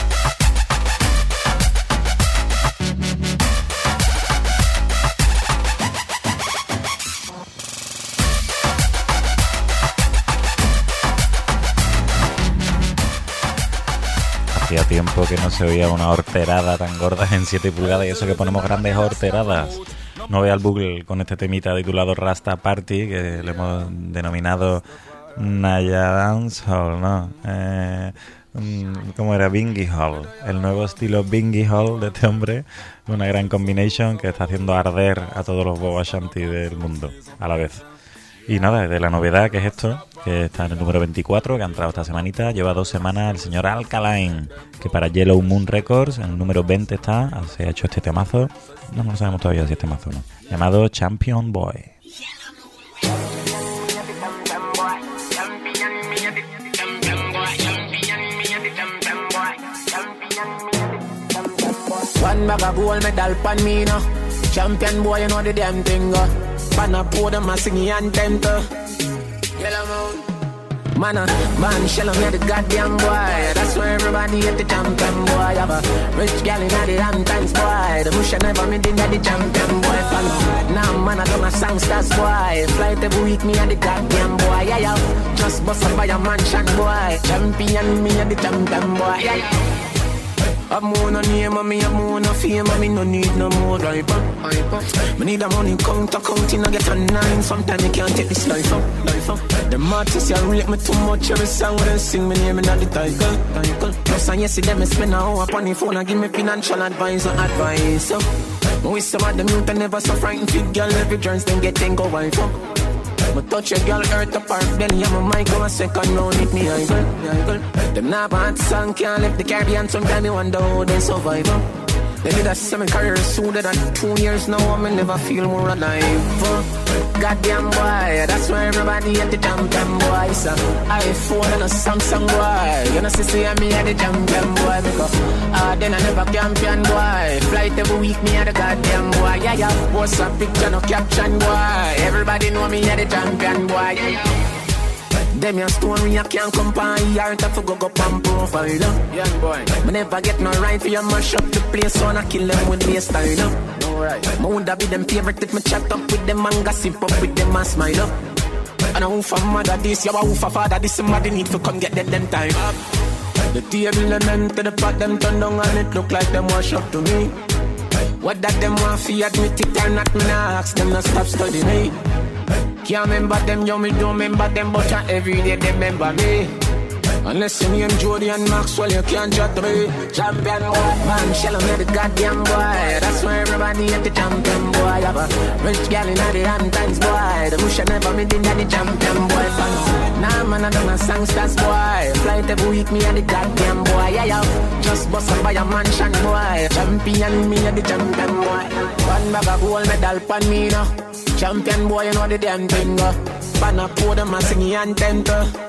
Hacía tiempo que no se oía una horterada tan gorda en siete pulgadas, y eso que ponemos grandes horteradas. No vea el Google con este temita titulado Rasta Party, que le hemos denominado Naya Dancehall, ¿no? Eh, ¿Cómo era? Bingy Hall. El nuevo estilo Bingy Hall de este hombre. Una gran combination que está haciendo arder a todos los Boba Shanti del mundo a la vez. Y nada, de la novedad que es esto, que está en el número veinticuatro, que ha entrado esta semanita, lleva dos semanas el señor Alkaline, que para Yellow Moon Records, en el número veinte está, se ha hecho este temazo, no, no sabemos todavía si es temazo o no, llamado Champion Boy. One bag of gold medal pan me now. Champion boy, you know the damn thing. Uh. Pan a podium, a singing anthem to Yellow Moon. Man, uh, man, shell me the goddamn boy. That's why everybody at the champion boy. Have a rich gal in the damn times boy. The bush never made in the champion boy. Fan. Now man, I don't a songsters boy. Flight every week, me and the goddamn boy. Yeah, yeah. Just bust up by a mansion boy. Champion, me and the champion boy. Yeah, yeah. I'm more no name and me, I'm more no fame and me no need no more life up. Me need a money counter counting I get a nine. Sometimes you can't take this life up, life up. Them artists, you rate me too much. Every song when they sing me name in the title, title. Plus and yes, see them spend a hour upon the phone and give me financial advice or advice. So, with some of them youth I never so frightened. Fit girl every joints then get ten go wife up. Me touch a girl, hurt the park belly. I'm a mic on a second round, hit me high girl, high girl. Them not bad song, can't left the Caribbean. Sometimes me wonder how they survive. Huh? They did a semi career sooner than two years now. I never feel more alive. Huh? Goddamn boy, that's why everybody at the champion boy. So iPhone and a Samsung boy. You know, see, see me at the champion boy. Because ah, uh, then I never champion boy. Flight every week, me at the goddamn boy. Yeah, yeah. What's a picture, no caption boy. Everybody know me at the champion boy. Yeah, yeah. Them your story, I can't compare. Art of a go up and profile. Young boy, me never get no right for you mash up the place, so I kill them with me style. Alright, me woulda be them favorite if me chat up with them and gossip up with them and smile up. And a who for mother this, you a who for father this, somebody need to come get them them time up. The table and then to the pot them turn down and it look like them wash up to me. What that them want fi admit it or not, me nah ask them not stop studying me. Can't remember them, yo, me don't remember them, but uh, every day they remember me. Unless you name Jody and Maxwell, you can't judge me. Champion boy, man, shell me the goddamn boy. That's why everybody at the champion boy. Have a rich gal in the Hamptons boy. The bush never made in the champion boy. Fan. Nah, man, I don't know songsters boy. Flight every week, me and the goddamn boy. Yeah, yeah. Just bust up by a mansion boy. Champion, me and the champion boy. One bag of gold medal pan me now. Champion boy, you know the damn thing. Pan a podium and singing anthem to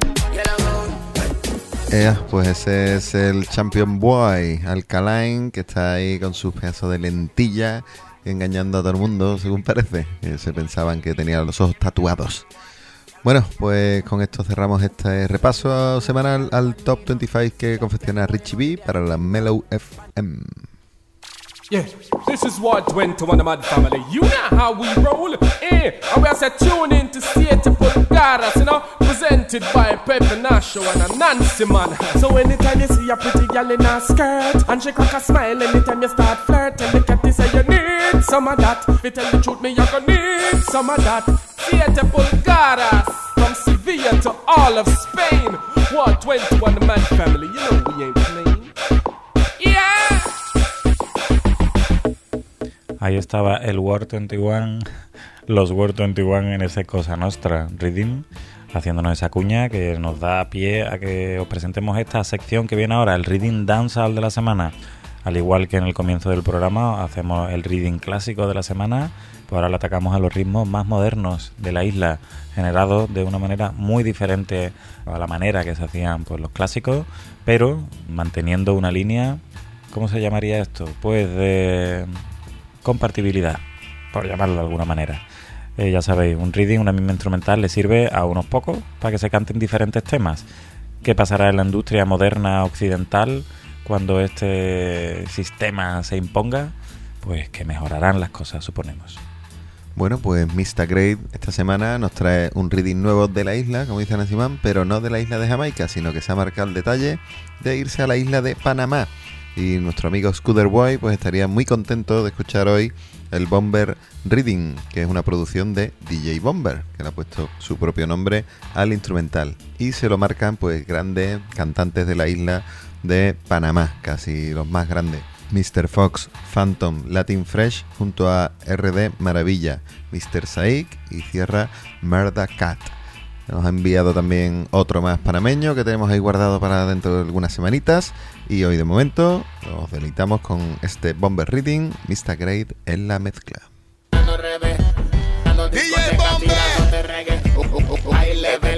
Eh, pues ese es el Champion Boy, Alkaline, que está ahí con sus pedazos de lentilla engañando a todo el mundo, según parece. Eh, se pensaban que tenía los ojos tatuados. Bueno, pues con esto cerramos este repaso semanal al Top veinticinco que confecciona Richie B para la Mellow F M. Yeah, this is one twenty-one of Mad Family. You know how we roll. Eh, and we are set tune in to Siete Pulgadas, you know, presented by Pepe Nacho and a Nancy man. So anytime you see a pretty girl in a skirt and she crack a smile, anytime you start flirting, look at this and you need some of that. If you tell the truth, me you gonna need some of that. Siete Pulgadas, from Sevilla to all of Spain. one twenty-one of Mad Family. You know we ain't playing. Yeah. Ahí estaba el World veintiuno, los World veintiuno en ese Cosa Nostra Rhythm, haciéndonos esa cuña que nos da pie a que os presentemos esta sección que viene ahora, el Reading Dancehall de la semana. Al igual que en el comienzo del programa hacemos el Reading clásico de la semana, pues ahora le atacamos a los ritmos más modernos de la isla, generados de una manera muy diferente a la manera que se hacían pues los clásicos, pero manteniendo una línea, ¿cómo se llamaría esto? Pues de compartibilidad, por llamarlo de alguna manera. Eh, ya sabéis, un reading, una misma instrumental, le sirve a unos pocos para que se canten diferentes temas. ¿Qué pasará en la industria moderna occidental cuando este sistema se imponga? Pues que mejorarán las cosas, suponemos. Bueno, pues mister Great esta semana nos trae un reading nuevo de la isla, como dice Nancy Mann, pero no de la isla de Jamaica, sino que se ha marcado el detalle de irse a la isla de Panamá. Y nuestro amigo Scooter Boy pues estaría muy contento de escuchar hoy el Bomber Reading, que es una producción de D J Bomber, que le ha puesto su propio nombre al instrumental. Y se lo marcan pues grandes cantantes de la isla de Panamá, casi los más grandes. mister Fox, Phantom, Latin Fresh, junto a R D Maravilla, mister Saik y cierra Murda Cat. Nos ha enviado también otro más panameño que tenemos ahí guardado para dentro de algunas semanitas. Y hoy de momento nos deleitamos con este Bomber Reading, mister Great en la mezcla. D J Bomber, high level,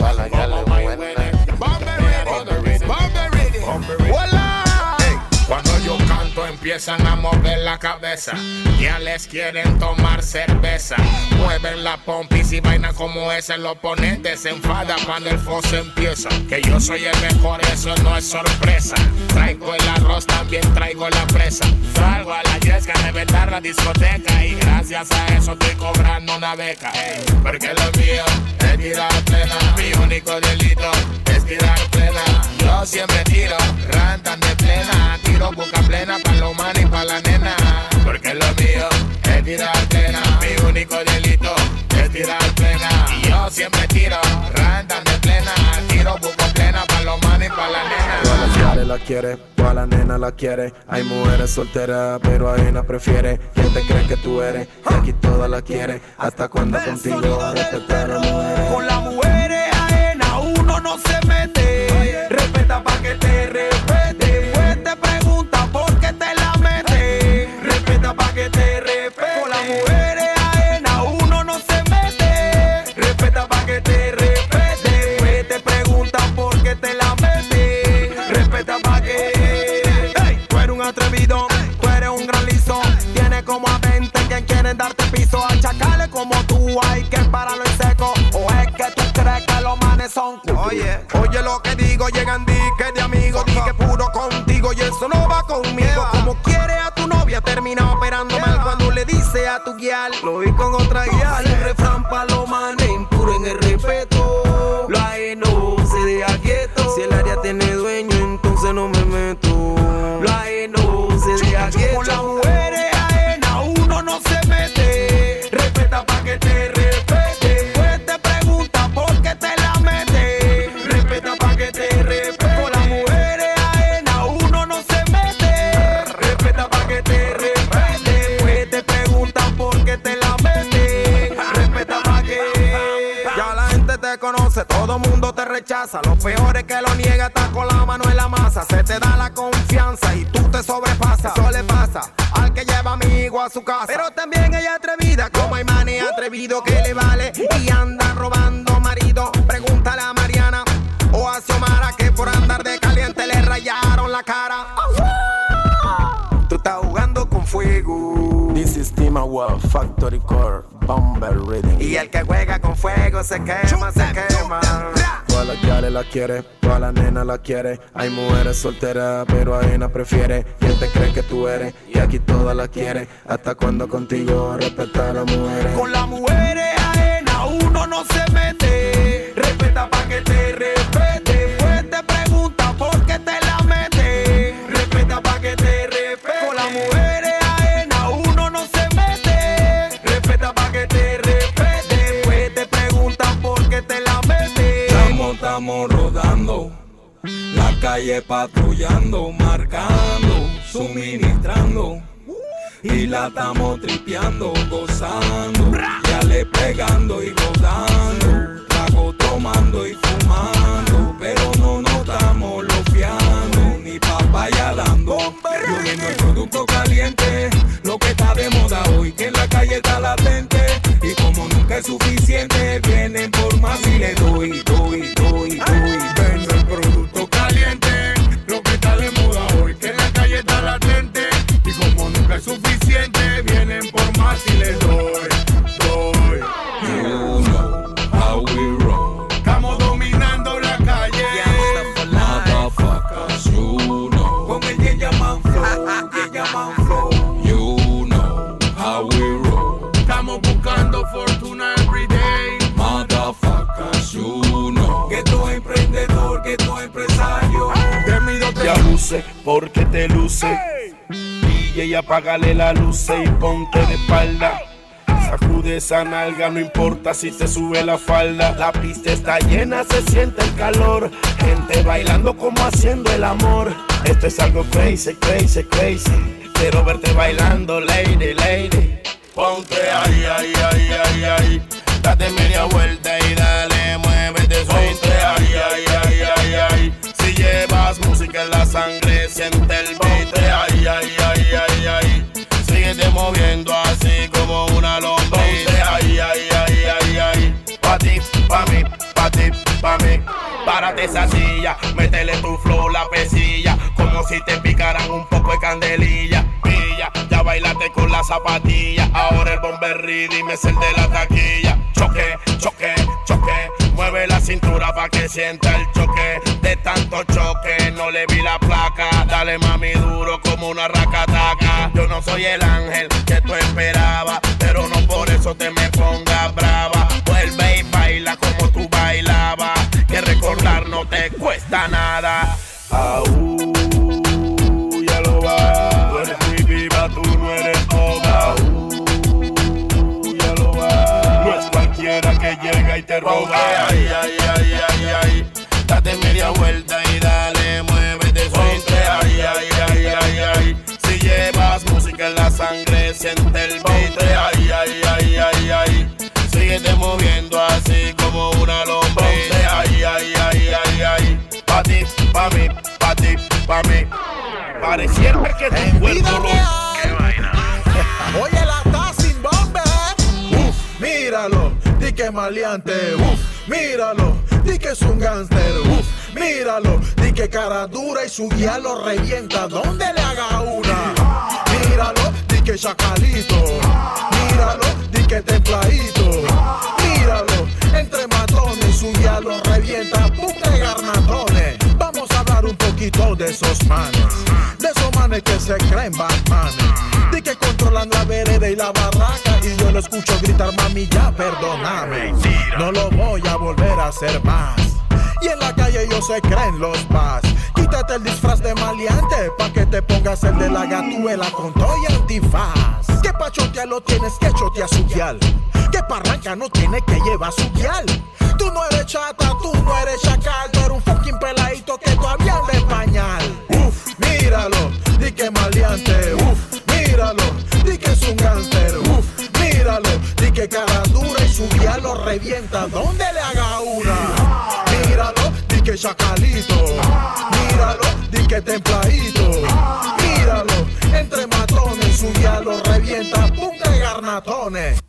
Bomber Reading, Bomber Reading, ¡Hola! Cuando yo canto empiezan a mover la cabeza, ya les quieren tomar cerveza, mueven la pompis y vaina como esa, el oponente se enfada cuando el foso empieza, que yo soy el mejor, eso no es sorpresa, traigo el arroz, también traigo la presa, salgo a la yesca, reventar la discoteca y gracias a eso estoy cobrando una beca, hey, porque lo mío es tirar plena, mi único delito es tirar plena, yo siempre tiro, rantan de plena, tiro boca plena pa' los manes y pa' la nena, porque lo mío es tirar plena, mi único delito es tirar plena, y yo siempre tiro, rantan de plena, tiro boca plena pa' los manes y pa' la nena. Todas las mujeres la quiere, toda la nena la quiere, hay mujeres solteras pero hay una prefiere, ¿quién te crees que tú eres? Y aquí todas la quiere, hasta cuando contigo respetar a las mujeres. Con las mujeres ajenas uno no se mete, respeta pa' que te respete, pues te pregunta por qué te la mete, respeta pa' que te respete. Con las mujeres ajenas uno no se mete, respeta pa' que te respete, pues te pregunta por qué te la mete, respeta pa' que... Hey, tú eres un atrevido, tú eres un gran liso, tienes como a veinte quien quieren darte piso, a chacales como tú hay que pararlo en seco, o es que tú crees que los manes son cool. Oye, oye lo que digo, llegan dique de amigos, dique puro contigo y eso no va conmigo. Como quiere a tu novia, termina operando mal cuando le dice a tu guial, lo vi con otra guial. El refrán pa' los manes, impuro en el respeto, lo ajeno se deja quieto, si el área tiene dueño entonces no me meto, lo ajeno se deja quieto. Con las mujeres ajenas uno no se mete, respeta pa' que te respete, pues te pregunta por qué te la mete, respeta pa' que te respete. Con las mujeres ajenas uno no se mete, respeta pa' que te respete, pues te preguntan por qué te la mete, respeta pa' que... Ya la gente te conoce, todo mundo te rechaza, lo peor es que lo niega, está con la mano en la masa, se te da la confianza y tú te sobrepasas, eso le pasa al que lleva amigo a su casa, pero también ella atrevida, como hay manes atrevido que le vale y andan robando marido, pregúntale a Mariana o a Xiomara que por andar de caliente le rayaron la cara. Tú estás jugando con fuego. This is Team Award, Factory Core, Bomber Reading. Y el que juega con fuego se quema, se quema. Todas las gales la quiere, toda la nena la quiere, hay mujeres solteras pero hay una prefiere, ¿quién te crees que tú eres? Y aquí todas la quiere, hasta cuando contigo respeta a las mujeres. Con las mujeres ajenas uno no se mete, respeta pa' que te respete, pues te pregunta por qué te la mete, respeta pa' que te respete. Con las mujeres ajenas uno no se mete, respeta pa' que te respete, pues te preguntan por qué te la mete. Estamos, estamos rodando, la calle patrullando, marcando, suministrando, y la estamos tripeando, gozando, ya le pegando y rodando, trago tomando y fumando, pero no nos estamos lofiando, ni papaya dando, lloviendo el producto caliente, lo que está de moda hoy, que en la calle está latente, y como nunca es suficiente, vienen por más y le doy, doy, doy, doy, vendo el producto caliente, lo que está de moda hoy, que en la calle está latente, y como nunca es suficiente, vienen por más y le doy, doy. You know how we roll. Estamos dominando la calle. Motherfuckers, you know. Con el que llaman flow, que llaman flow. You know how we roll. Estamos buscando flow. luce, porque te luce. D J, apágale la luz y ponte de espalda. Sacude esa nalga, no importa si te sube la falda. La pista está llena, se siente el calor. Gente bailando como haciendo el amor. Esto es algo crazy, crazy, crazy. Quiero verte bailando, lady, lady. Ponte ahí, ahí, ahí, ahí, ahí. Date media vuelta y dale, muévete, ponte ahí, ahí, ahí, ahí, ahí. Si llevas música en la sangre, siente el beat. Ahí, ahí, ahí, ahí, ahí. Síguete moviendo así como una lombriz. Ahí, ahí, ahí, ahí, ahí. Pa' ti, pa' mí, pa' ti, pa' mí. Párate esa silla, métele tu flow la pesilla. Como si te picaran un poco de candelilla. Pilla, ya bailaste con la zapatilla. Ahora el bomber rhythm es el de la taquilla. Choque, choque, choque. Mueve la cintura pa' que sienta el choque. De tanto choque no le vi la placa. Dale mami duro como una racataca. Yo no soy el ángel que tú esperabas, pero no por eso te me pongas brava. Vuelve y baila como tú bailabas, que recordar no te cuesta nada. Aú, ya lo va. Tú eres muy viva, tú no eres toda. Aú, ya lo va. No es cualquiera que llega y te roba. Ay, ay, ay, ay, ay. Date media vuelta y dale, muévete, suelte. Ay, ay, ay, ay, ay. Si llevas música en la sangre, siente el beat. Ay, ay, ay, ay, ay. Síguete moviendo así como una lombriz. Ay, ay, ay, ay, ay. Pa' ti, pa' mí, pa' ti, pa' mí. Pareciera que tu cuerpo lo... ¡Qué vaina! Oye, la está sin bombe. Uf, míralo, di que maleante. Uf, míralo, di que es un gánster. Uf, míralo, di que cara dura y su guía lo revienta donde le haga una. Míralo, di que chacalito. Míralo, di que templadito. Míralo, entre matones su guía lo revienta. Punta de garnatones. Vamos a hablar un poquito de esos manes. De esos manes que se creen Batmanes. Di que controlan la vereda y la barraca. Y yo lo escucho gritar, mami, ya perdóname. No lo voy a volver a hacer más. Y en la calle ellos se creen los más. Quítate el disfraz de maleante pa' que te pongas el de la gatuela con todo y antifaz. Que pa' chotear lo tienes que chotear su guial. Que pa' arranca no tiene que llevar su guial. Tú no eres chata, tú no eres chacal. Tú eres un fucking peladito que todavía anda en pañal. Uf, míralo, di que maleante. Uf, míralo, di que es un gánster. Uf, míralo, di que cara dura y su guía lo revienta donde le haga una. Míralo, di que chacalito. Míralo, di que templadito. Míralo, entre matones su guía lo revienta. Punta de garnatones.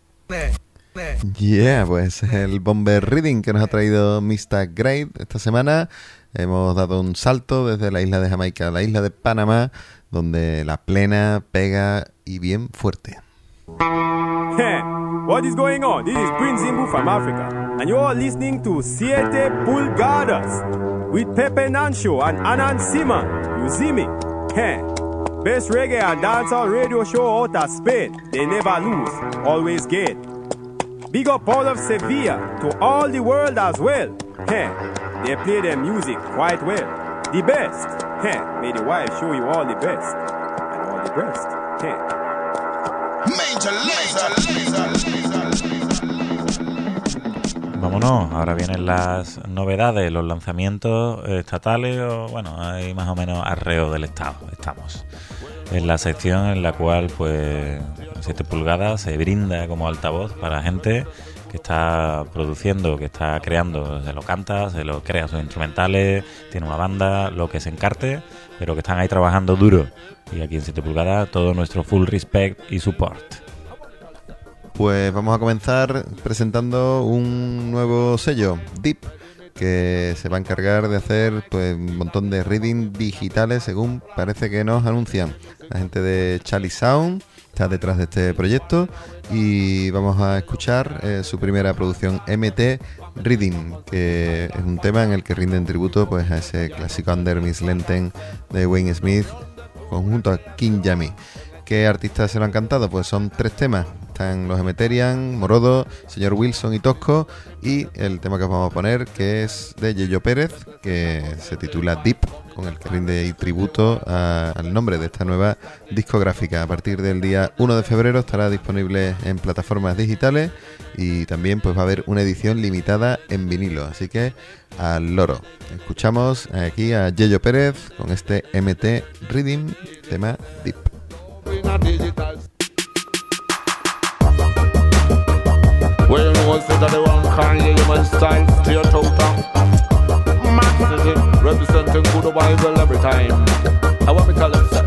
Yeah, pues el Bomber Reading que nos ha traído mister Great esta semana. Hemos dado un salto desde la isla de Jamaica a la isla de Panamá, donde la plena pega y bien fuerte. Hey, what is going on? This is Prince Zimbu from Africa, and you are listening to Siete Pulgadas with Pepe Nancho and Anan Simon. You see me? Hey, best reggae and dancehall radio show out of Spain. They never lose, always get. Big up all of Sevilla to all the world as well. Hey, they play their music quite well. The best. Hey, may the wife show you all the best and all the best. Hey. Major Vámonos, ahora vienen las novedades, los lanzamientos estatales, o bueno, hay más o menos arreo del Estado. Estamos en la sección en la cual, pues, siete pulgadas se brinda como altavoz para gente que está produciendo, que está creando, se lo canta, se lo crea sus instrumentales, tiene una banda, lo que se encarte, pero que están ahí trabajando duro. Y aquí en siete pulgadas todo nuestro full respect y support. Pues vamos a comenzar presentando un nuevo sello, Deep, que se va a encargar de hacer pues un montón de reading digitales, según parece que nos anuncian. La gente de Charlie Sound está detrás de este proyecto y vamos a escuchar eh, su primera producción, M T Reading, que es un tema en el que rinden tributo pues a ese clásico Under Miss Lenten de Wayne Smith conjunto a King Yami. ¿Qué artistas se lo han cantado? Pues son tres temas. Están los Emeterian, Morodo, Señor Wilson y Tosco, y el tema que os vamos a poner, que es de Yeyo Pérez, que se titula Deep, con el que rinde tributo a, al nombre de esta nueva discográfica. A partir del día uno de febrero estará disponible en plataformas digitales y también pues va a haber una edición limitada en vinilo, así que al loro. Escuchamos aquí a Yello Pérez con este M T Rhythm, tema Deep. Well, you know, say that the one Kanye, you man style, straight out of massive, representing good Bible every time. I want me tell them, sir.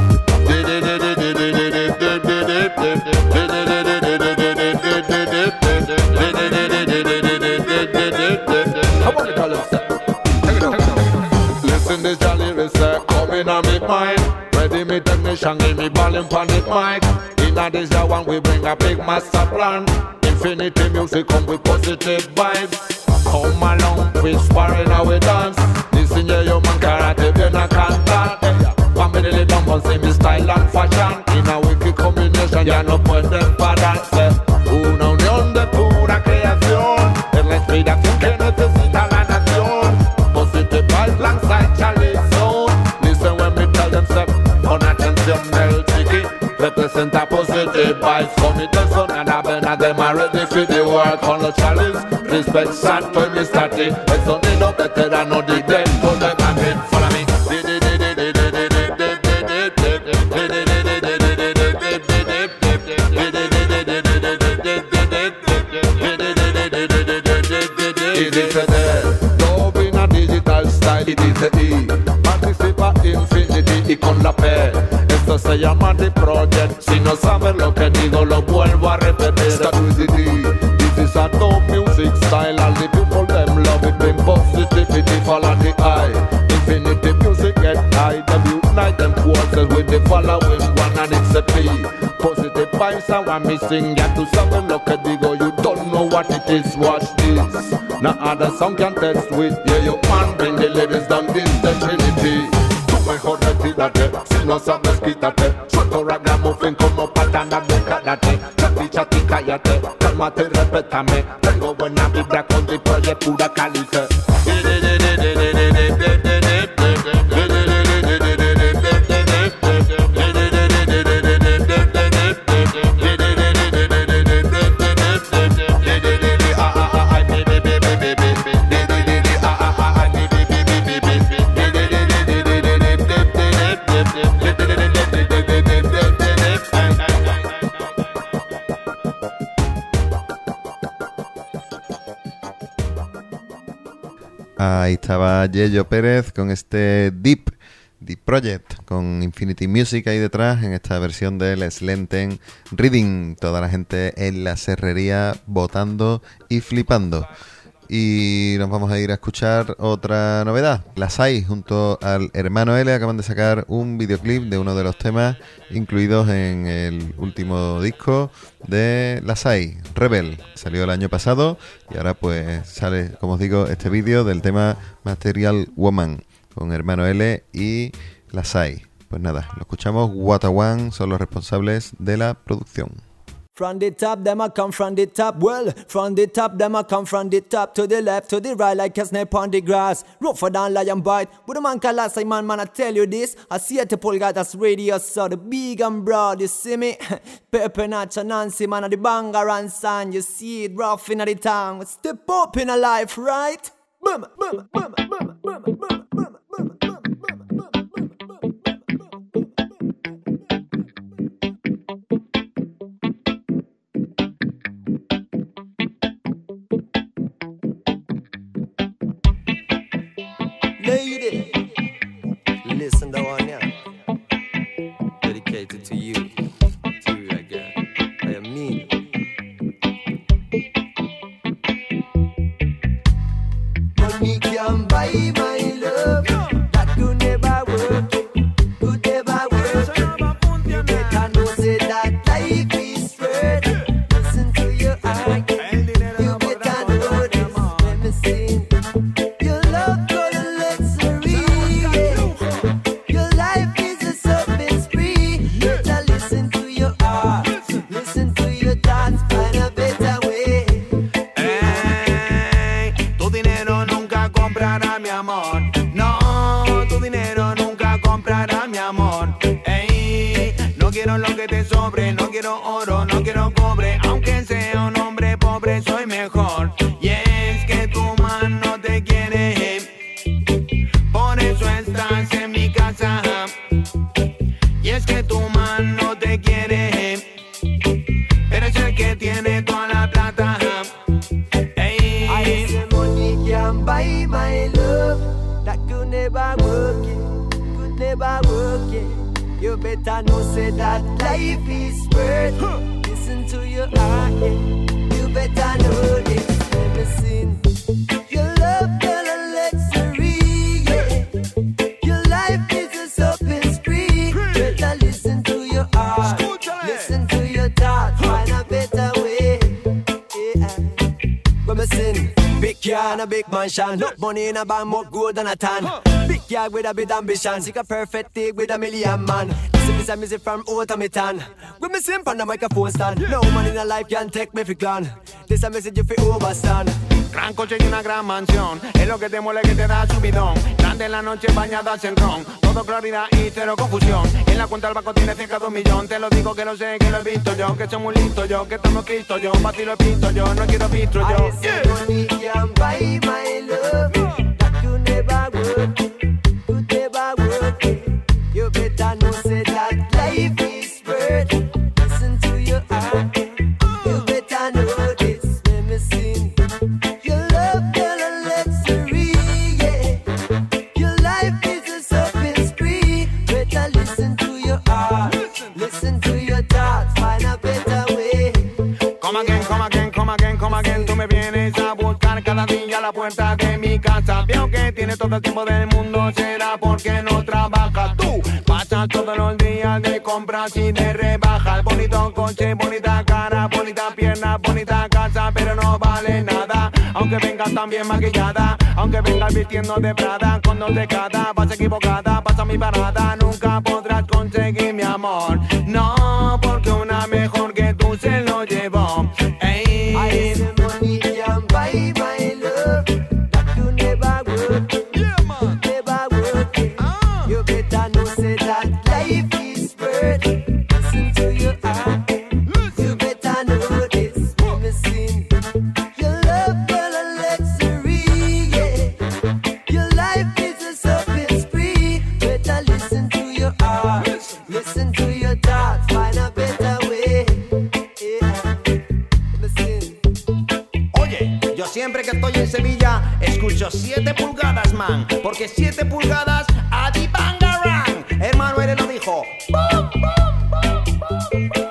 I want me tell them, sir. Listen, this jolly reset coming on me mind. Ready, me technician, give me balling pon it mic. Inna this the one we bring a big master plan. Infinity music come with positive vibes. Come along, we sparring how we dance. Listen, yeah, your man karate, then I can't dance. One minute they don't want see me style and fashion. In a wicked combination, ya no pueden pararse. Una unión de pura creación. Es la inspiración que necesita la nación. Positive vibes, alongside Charlie Zone. Listen when me tell them step, con atención del chiqui. Representa positive vibes. Come it the sun and I've been at them already for the work on the challenge. Respect Santo y Mister T. El sonido veterano de dentro de Madrid. Follow me. Y dice de Dove in a digital style. Y dice I participa Infinity y con la P. Esto se llama The Project. Si no sabes lo que digo, lo vuelvo a repetir. Start with the D. This is a dope music style. All the people them love it. Bring positivity, follow the eye. Infinity music get high. Them unite them forces with the following one and it's a P. Positive vibes are what me sing. Ya tú sabes lo que digo. You don't know what it is. Watch this. No other song can test with. Yeah, you man bring the ladies down this the Trinity. Mejor retírate, si no sabes quítate. Suelto ragamuffin como patana de karate. Chati chati cállate, cálmate y respétame. Tengo buena vibra con The Project, pura calice. Ahí estaba Yello Pérez con este Deep, Deep Project, con Infinity Music ahí detrás en esta versión del Slenten Reading. Toda la gente en la serrería votando y flipando. Y nos vamos a ir a escuchar otra novedad. Las Hay junto al hermano L acaban de sacar un videoclip de uno de los temas incluidos en el último disco de Las Hay, Rebel. Salió el año pasado y ahora pues sale, como os digo, este vídeo del tema Material Woman con hermano L y Las Hay. Pues nada, lo escuchamos. Watawan son los responsables de la producción. From the top, them a come from the top. Well, from the top, them a come from the top to the left, to the right, like a snake on the grass. Rougher than lion bite. But the man can last, I man, man, I tell you this. I see it, the Pulgadas radio, so the big and broad, you see me? Pepe Nacho, Nancy, man, of the banger and sound. You see it rough in the tongue. Step up in a life, right? Boom, boom, boom, boom, boom, boom, boom, boom, boom. Lady, listen to one, yeah. Dedicated to you, to you again. I am me. Money can buy my love. That could never work. Could never work. You better know say that life is worth. Listen to your heart. You better know this. Let me sing. Your love. No, tu dinero que te sobre. No quiero oro, no quiero cobre. Aunque sea un hombre pobre, soy mejor. Y es que tu man no te quiere, por eso estás en mi casa. Y es que tu man no te quiere, pero es el que tiene toda la plata. Hey. I say money can buy my love. That could never work it, could never work it. You better know say that life is worth it. Listen to your heart, yeah. You better know this. Listen, your love, girl, a luxury, yeah. Your life is a shopping spree. Better listen to your heart, listen to your thoughts, find a better way. Yeah. When me sing, big car and a big mansion, look money in a bank, more gold than a tan. Big car with a bit ambition, seek a perfect day with a million man. Listen, this is music from Automaton. When me sing on the microphone stand, no man in a life can take me for gone. This a message you fi overstand. Gran coche y una gran mansión, es lo que te muele que te da subidón. Grande en la noche bañadas en ron, todo claridad y cero confusión. En la cuenta del banco tiene cerca de un millón. Te lo digo que lo sé, que lo he visto yo, que soy muy listo yo, que estamos Cristo yo. Pa' ti lo he visto yo, no quiero visto yo. I say money can buy my love. That could never work, could never work. You better know say that life is worth it. Listen to your heart, you better know this. Let me sing. Your love, girl, a luxury, yeah. Your life is a shopping spree. Better listen to your heart, listen to your thoughts, find a better way. Come again, come again, come again, come again. Tú me vienes a buscar cada día a la puerta de mi casa. Veo que tienes todo el tiempo del mundo, será porque no trabajas. Tú pasas todos los días de compras y de rebajas. Bonito coche, bonita cara, bonita pierna, bonita casa, pero no vale nada. Aunque vengas tan bien maquillada, aunque vengas vistiendo de Prada, con dos de cada, vas equivocada, pasa mi parada. Nunca podrás conseguir mi amor, no, porque una mejor que tú se lo llevó. Ey. I say money can buy my love. That could never work, could never work. You better know say that life is worth it. Listen to your heart, you better know this. Let me sing. Your love, girl, a luxury, yeah. Your life is a shopping spree. Better listen to your heart, listen to your thoughts, find a better way. Yeah. Let me sing. Oye, yo siempre que estoy en Sevilla escucho siete pulgadas, man, porque siete pulgadas a ti bangarang. Hermano, él lo dijo. ¡Bum, bum, bum, bum, bum!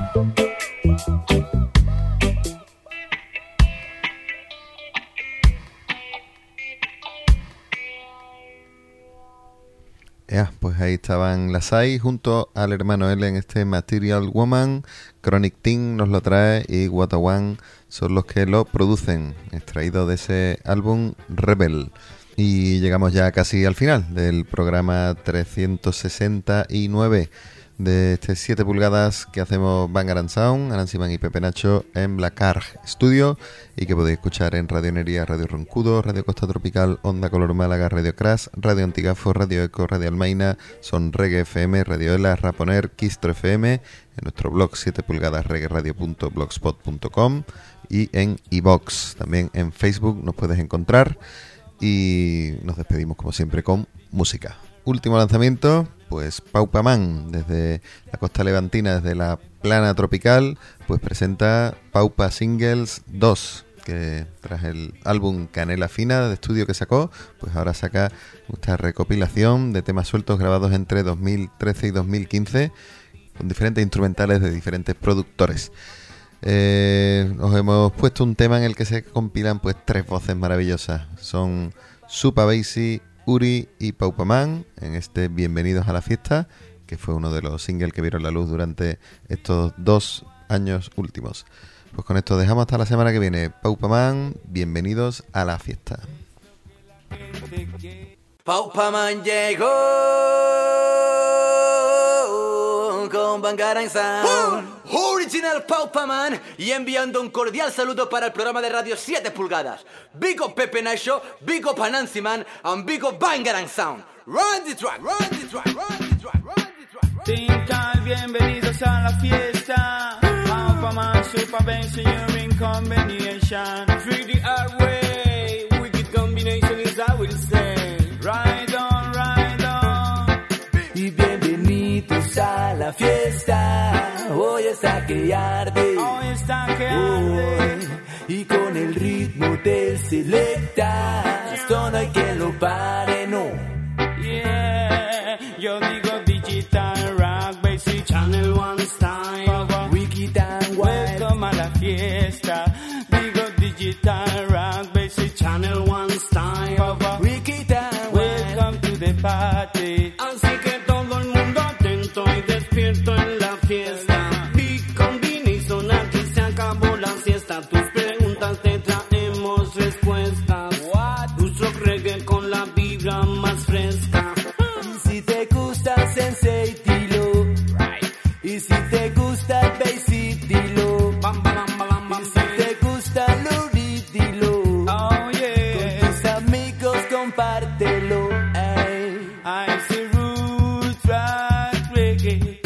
Ya, pues ahí estaban las Sai junto al hermano L en este Material Woman. Chronic Team nos lo trae y Watawan son los que lo producen, extraído de ese álbum Rebel. Y llegamos ya casi al final del programa trescientos sesenta y nueve de este siete pulgadas que hacemos Bang and Sound, Anansi Man y Pepe Nacho en Black Ark Studio, y que podéis escuchar en Radio Nería, Radio Roncudo, Radio Costa Tropical, Onda Color Málaga, Radio Crash, Radio Antigafo, Radio Eco, Radio Almaina, Son Reggae F M, Radio Ela, Raponer, Quistro F M, en nuestro blog siete pulgadas reggae radio punto blogspot punto com y en iVox. También en Facebook nos puedes encontrar, y nos despedimos como siempre con música. Último lanzamiento, pues Paupaman, desde la costa levantina, desde la plana tropical, pues presenta Paupa Singles dos, que tras el álbum Canela Fina de estudio que sacó, pues ahora saca esta recopilación de temas sueltos grabados entre dos mil trece y dos mil quince, con diferentes instrumentales de diferentes productores. Eh, os hemos puesto un tema en el que se compilan pues tres voces maravillosas. Son Supa Basie, Uri y Paupaman en este Bienvenidos a la Fiesta, que fue uno de los singles que vieron la luz durante estos dos años últimos. Pues con esto dejamos hasta la semana que viene. Paupaman, Bienvenidos a la Fiesta. Paupaman llegó con Bangarang Sound, Original Paupaman, y enviando un cordial saludo para el programa de radio siete pulgadas. Big up Pepe Nacho, big up Anansi Man, and big up Bangarang Sound. Run the track, run the track, run the track, run the track, run the track. Tintal, bienvenidos a la fiesta. Alpha Man, Super Bass, Señor Combination. three D R-Way, wicked combination is I will say. Ride on, ride on. Y bienvenidos a la fiesta. Hoy está que arde. Hoy está que arde. Oh, y con el ritmo del Selecta. Esto no hay quien lo pare, no. Yeah, yo digo digital rock, basic channel one style. Wicked and wild. Welcome a la fiesta. Digo digital rock, basic channel one style. Wicked and wild. Welcome to the party. Así que todo el mundo atento y despierto en la fiesta. Big combination, aquí se acabó la siesta. Tus preguntas te traemos respuestas. What? Nuestro reggae con la vibra más fresca. Y si te gusta Sensei, dilo. Right. Y si te gusta el Basic, dilo. Bam, bam, bam, bam, y si te gusta Luri, dilo. Oh yeah. Con tus amigos compártelo. Ey. I see roots rock reggae.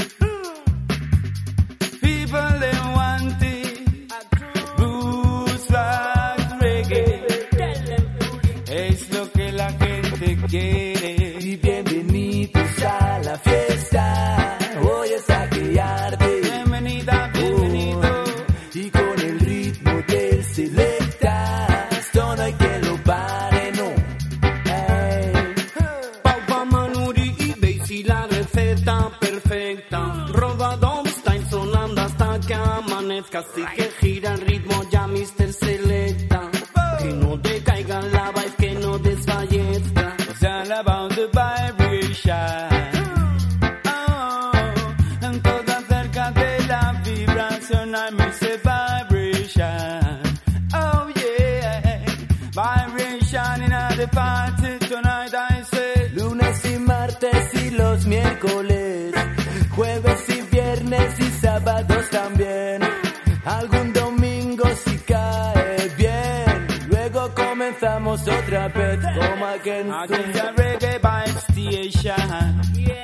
People they want it. Roots rock reggae. Es lo que la gente quiere. Y bienvenidos a la fiesta. Hoy está que arde. Bienvenida, bienvenido. Oh, y con el ritmo del Selecta. Esto no hay quien lo pare, no. Ey. Paupa, Manuri y Basie, la receta perfecta. Robadón style sonando hasta que amanezca. Así que gira el ritmo ya, mister Selecta. Que no te caiga la vibe, que no desfallezca. It's all about the vibration. Oh, en todo acerca de la vibración, I miss a vibration. Oh yeah, vibration in the party tonight, I say. Lunes y martes y los miércoles. Jueves y viernes y sábados también. Algún domingo si cae bien. Luego comenzamos otra vez. Como again. Aquí es la Reggae Vibe Station.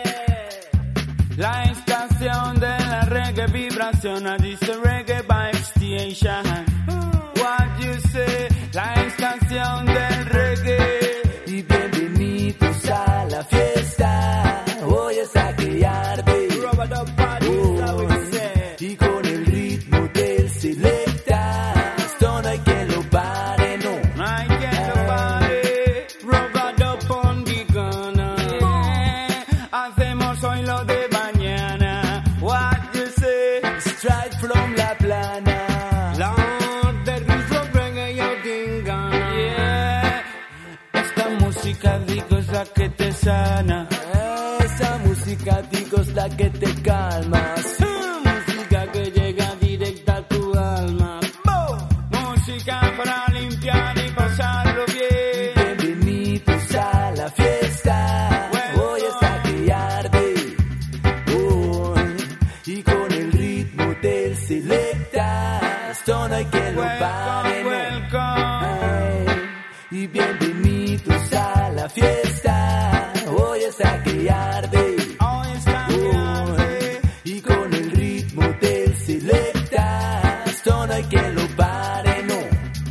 La estación de la reggae vibración. Dice Reggae Vibe Station. What you say? La estación del reggae. Y bienvenidos a la fiesta. Hoy está que arde. Oh, y con el ritmo del Selecta. Esto no hay quien lo pare, no. No hay quien lo pare. Robad up on the gunner. Hacemos hoy lo de mañana. What you say? Straight from La Plana. Lord, there is no reggae, yo dingana. Yeah. Esta música digo es la que te sana. Esa música digo es la que te calma. Sí. Música que llega directa a tu alma. Música para limpiar y pasarlo bien. Bienvenidos a la fiesta. Hoy está que arde. Oh, y con el ritmo del Selecta. Esto no hay quien lo pare, no. Ay, y bienvenidos a la fiesta. Hoy está que arde. Hoy está que arde. Y con el ritmo del Selecta. Esto no hay quien lo pare, no.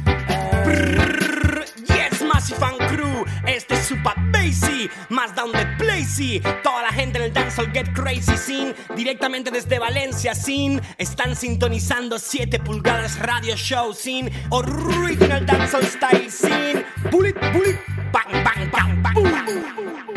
Yes, Massive and Crew, este es Super Basie, más down the place. Toda la gente en el dancehall get crazy scene, directamente desde Valencia scene. Están sintonizando siete pulgadas radio show scene, original dancehall style scene. Bullet, bullet, bang, bang, bang, bang, bang.